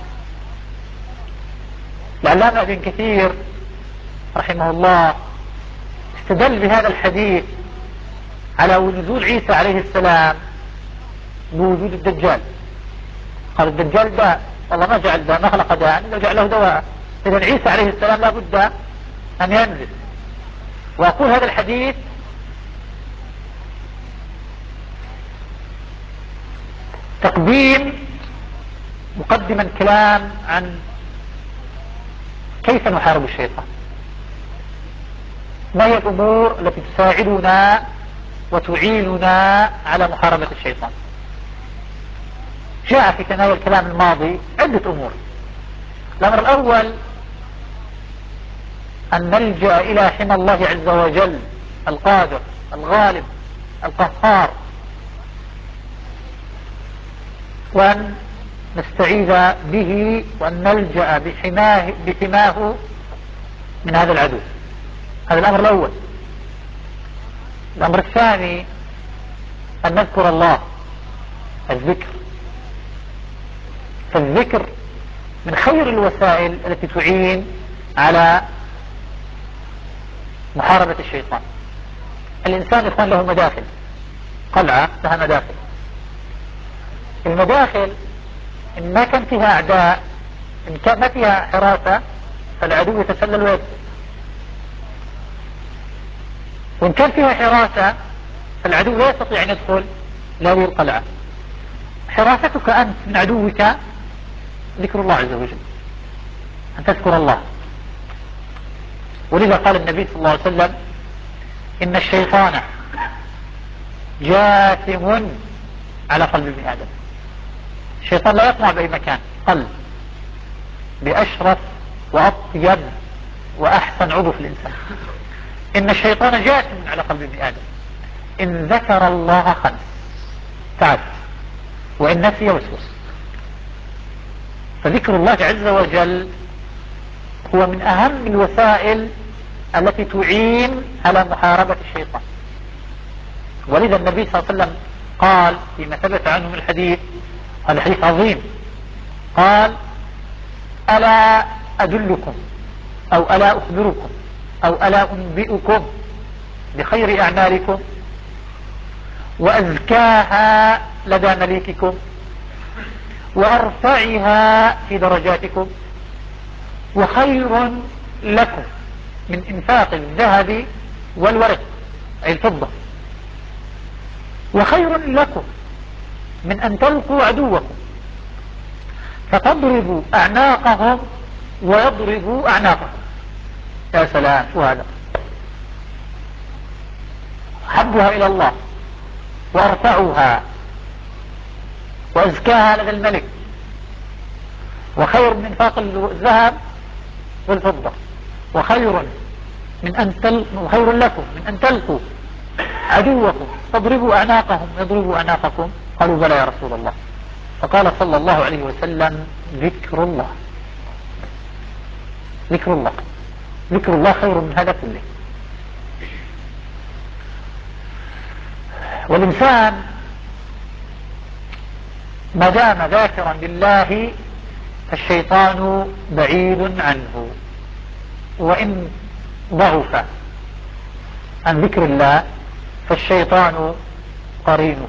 العلامة ابن كثير رحمه الله استدل بهذا الحديث على نزول عيسى عليه السلام بوجود الدجال. قال الدجال داء، والله ما جعل داء، ما خلق داء إلا جعله دواء. إذن عيسى عليه السلام لا بد أن ينزل. وأقول هذا الحديث تقديم مقدما كلام عن كيف نحارب الشيطان، ما هي الأمور التي تساعدنا وتعيننا على محاربة الشيطان. جاء في تناول الكلام الماضي عدة أمور. الأمر الأول أن نلجأ إلى حمى الله عز وجل القادر الغالب القهار، وأن نستعيذ به وأن نلجأ بحماه, بحماه من هذا العدو. هذا الأمر الأول. الأمر الثاني أن نذكر الله، الذكر. فالذكر من خير الوسائل التي تعين على محاربة الشيطان. الإنسان يكون له مداخل، قلعة لها مداخل. المداخل إن ما كان فيها أعداء، إن كان ما فيها حراسة، فالعدو يتسلل ويدخل. وإن كان فيها حراسة فالعدو لا يستطيع أن يدخل لهذه القلعة. حراستك أنت من عدوك ذكر الله عز وجل، أن تذكر الله. ولذا قال النبي صلى الله عليه وسلم إن الشيطان جاثم على قلب ابن آدم. الشيطان لا يطمع بأي مكان، قلب بأشرف وأطيب وأحسن عضو في الإنسان. إن الشيطان جاثم على قلب ابن آدم، إن ذكر الله خنس تعب، وإن نسي وسوس. فذكر الله عز وجل هو من أهم الوسائل التي تعين على محاربة الشيطان. ولذا النبي صلى الله عليه وسلم قال فيما ثبت عنه من الحديث، هذا حديث عظيم، قال ألا أدلكم أو ألا أخبركم أو ألا أنبئكم بخير أعمالكم وأزكاها لدى مليككم وأرفعها في درجاتكم وخير لكم من إنفاق الذهب والورق أي الفضة، وخير لكم من أن تلقوا عدوكم فتضربوا أعناقهم ويضربوا أعناقهم. يا سلام، شو هذا؟ حبها إلى الله وارفعوها وأزكاها لدى الملك، وخير من انفاق الذهب والفضة، وخير من أن تل... وخير لكم من أن تلقوا عدوكم تضربوا أعناقهم يضربوا أعناقكم. قالوا بلى يا رسول الله. فقال صلى الله عليه وسلم ذكر الله، ذكر الله، ذكر الله خير من هذا كله. والإنسان ما دام ذاكرا لله فالشيطان بعيد عنه، وإن ضعف عن ذكر الله فالشيطان قرينه.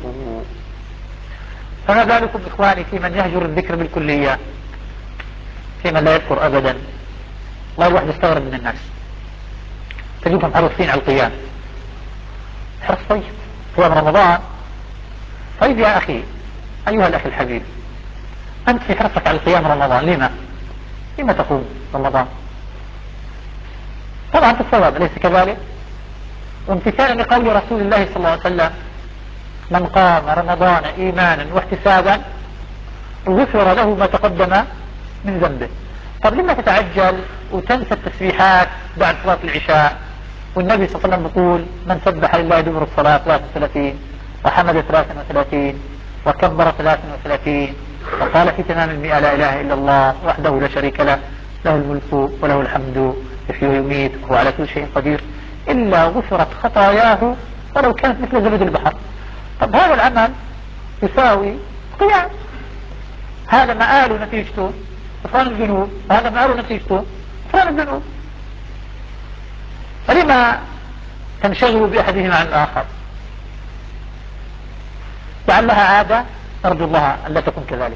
فما بالكم إخواني في من يهجر الذكر بالكلية، في من لا يذكر أبدا. الله الواحد يستغرب من الناس، تجدهم حريصين على القيام، حرص طيب قيام رمضان. طيب يا أخي، أيها الأخي الحبيب، أنت في حرصك على قيام رمضان، لما؟ لما تقوم رمضان؟ طبعا في الصواب، أليس كذلك؟ وامتثالا لقول رسول الله صلى الله عليه وسلم من قام رمضان إيمانا واحتسابا غفر له ما تقدم من ذنبه. طب لما تتعجل وتنسى التسبيحات بعد صلاة العشاء؟ والنبي صلى الله عليه وسلم يقول من سبح لله دبر الصلاة ثلاثة وثلاثين وحمد ثلاثة وثلاثين وكبر ثلاثة وثلاثين وقال في تمام المئة: لا إله إلا الله وحده لا شريك له، له الملك وله الحمد يحيي ويميت وهو على كل شيء قدير، إلا غفرت خطاياه ولو كانت مثل زبد البحر. طب هذا العمل يساوي قيام، هذا مآل نتيجته غفران الذنوب، وهذا مآل نتيجته غفران الذنوب، فلما تنشغل بأحدهما عن الآخر؟ لعلها عادة، نرجو الله أن لا تكون كذلك،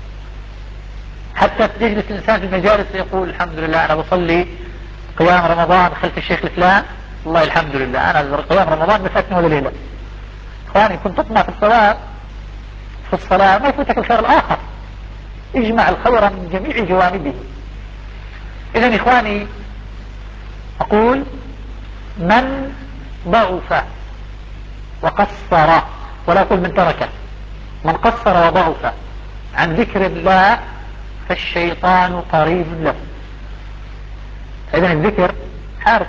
حتى تجلس الإنسان في المجالس يقول: الحمد لله أنا بصلي قيام رمضان خلف الشيخ الفلان، والله الحمد لله أنا قيام رمضان ما فاتني ولا ليلة. إخواني، كنت تطمع في الصلاة في الصلاة ما يفوتك الخير الآخر، اجمع الخير من جميع جوانبه. إذن إخواني، أقول: من ضعف وقصر، ولا أقول من ترك، من قصر وضعف عن ذكر الله فالشيطان قريب له. إذن الذكر حارس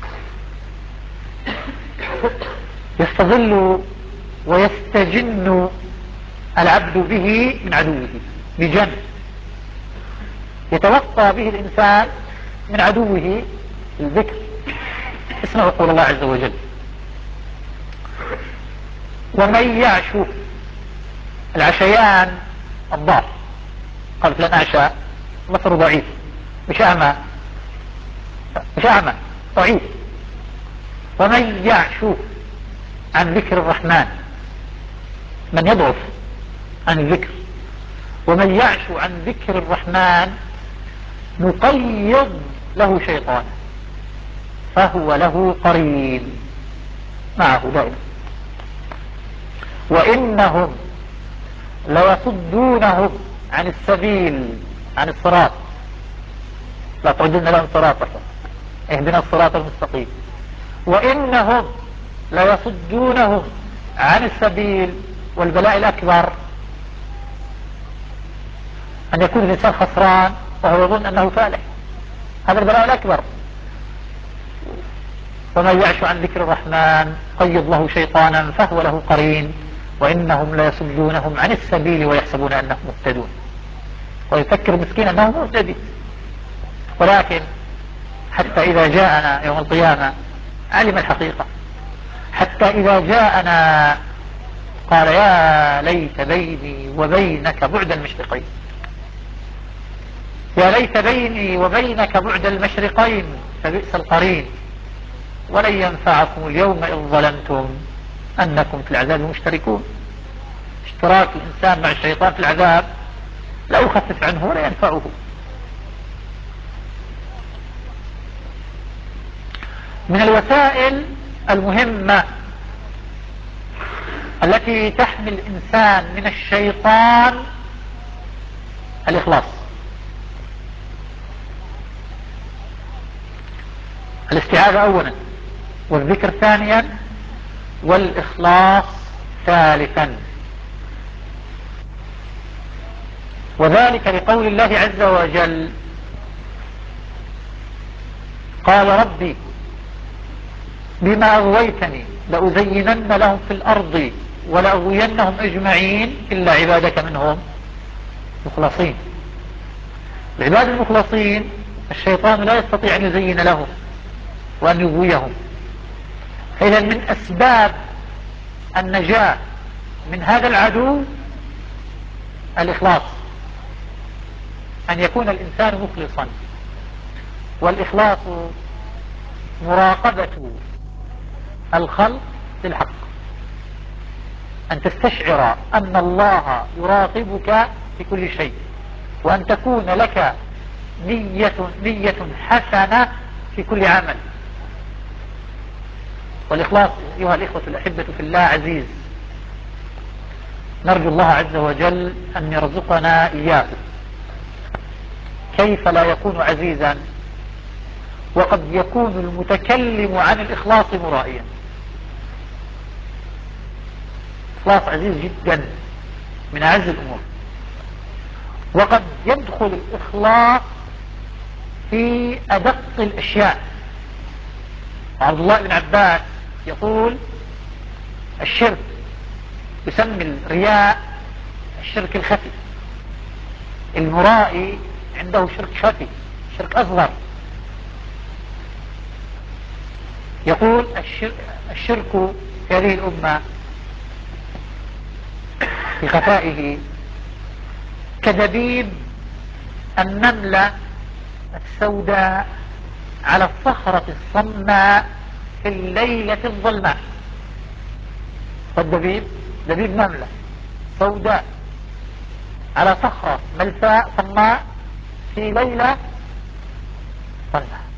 يستظل ويستجن العبد به من عدوه بجن، يتوقى به الإنسان من عدوه الذكر. اسمعوا قول الله عز وجل: ومن يعش، العشيان الضعف، قال فلان أعشى، مصر ضعيف، مش أعمى، مش أعمى، ضعيف. ومن يعش عن ذكر الرحمن، من يضعف عن الذكر، ومن يعش عن ذكر الرحمن نقيض له شيطان فهو له قرين معه دائما. وإنهم ليصدونهم عن السبيل، عن الصراط، لا تعدن لهم صراطك اهدنا الصراط المستقيم. وإنهم ليصدونهم عن السبيل. والبلاء الأكبر أن يكون الإنسان خسران وهو يظن أنه فالح، هذا البلاء الأكبر. ومن يعش عن ذكر الرحمن قيض له شيطانا فهو له قرين. وإنهم ليصدونهم عن السبيل ويحسبون أنهم مهتدون، ويفكر مسكين أنه مهتدي، ولكن حتى إذا جاءنا يوم القيامة علم الحقيقة. حتى إذا جاءنا قال: يا ليت بيني وبينك بعد المشرقين، يا ليت بيني وبينك بعد المشرقين فبئس القرين. ولن ينفعكم اليوم إذ ظلمتم أنكم في العذاب مشتركون. اشتراك الإنسان مع الشيطان في العذاب لا يخفف عنه ولا ينفعه. من الوسائل المهمة التي تحمي الإنسان من الشيطان الإخلاص، الاستعاذة أولا، والذكر ثانيا، والإخلاص ثالثا. وذلك لقول الله عز وجل: قال ربي بما أغويتني لأزينن لهم في الأرض ولأغوينهم أجمعين إلا عبادك منهم مخلصين. العباد المخلصين الشيطان لا يستطيع أن يزين لهم وأن يغويهم. إذن من أسباب النجاة من هذا العدو الإخلاص، أن يكون الإنسان مخلصا. والإخلاص مراقبة الخلق للحق، أن تستشعر أن الله يراقبك في كل شيء، وأن تكون لك نية, نية حسنة في كل عمل. والإخلاص أيها الإخوة الأحبة في الله عزيز، نرجو الله عز وجل أن يرزقنا إياه. كيف لا يكون عزيزا وقد يكون المتكلم عن الإخلاص مرائيا؟ إخلاص عزيز جدا، من أعز الأمور. وقد يدخل الإخلاص في أدق الأشياء. عبد الله بن عباس يقول: الشرك يسمي الرياء الشرك الخفي، المرائي عنده شرك خفي، شرك أصغر. يقول الشرك في هذه الأمة في خفائه كدبيب النملة السوداء على الصخرة الصماء في الليلة الظلماء. فالدبيب دبيب نملة سوداء على صخرة ملساء صماء في ليلة ظلماء.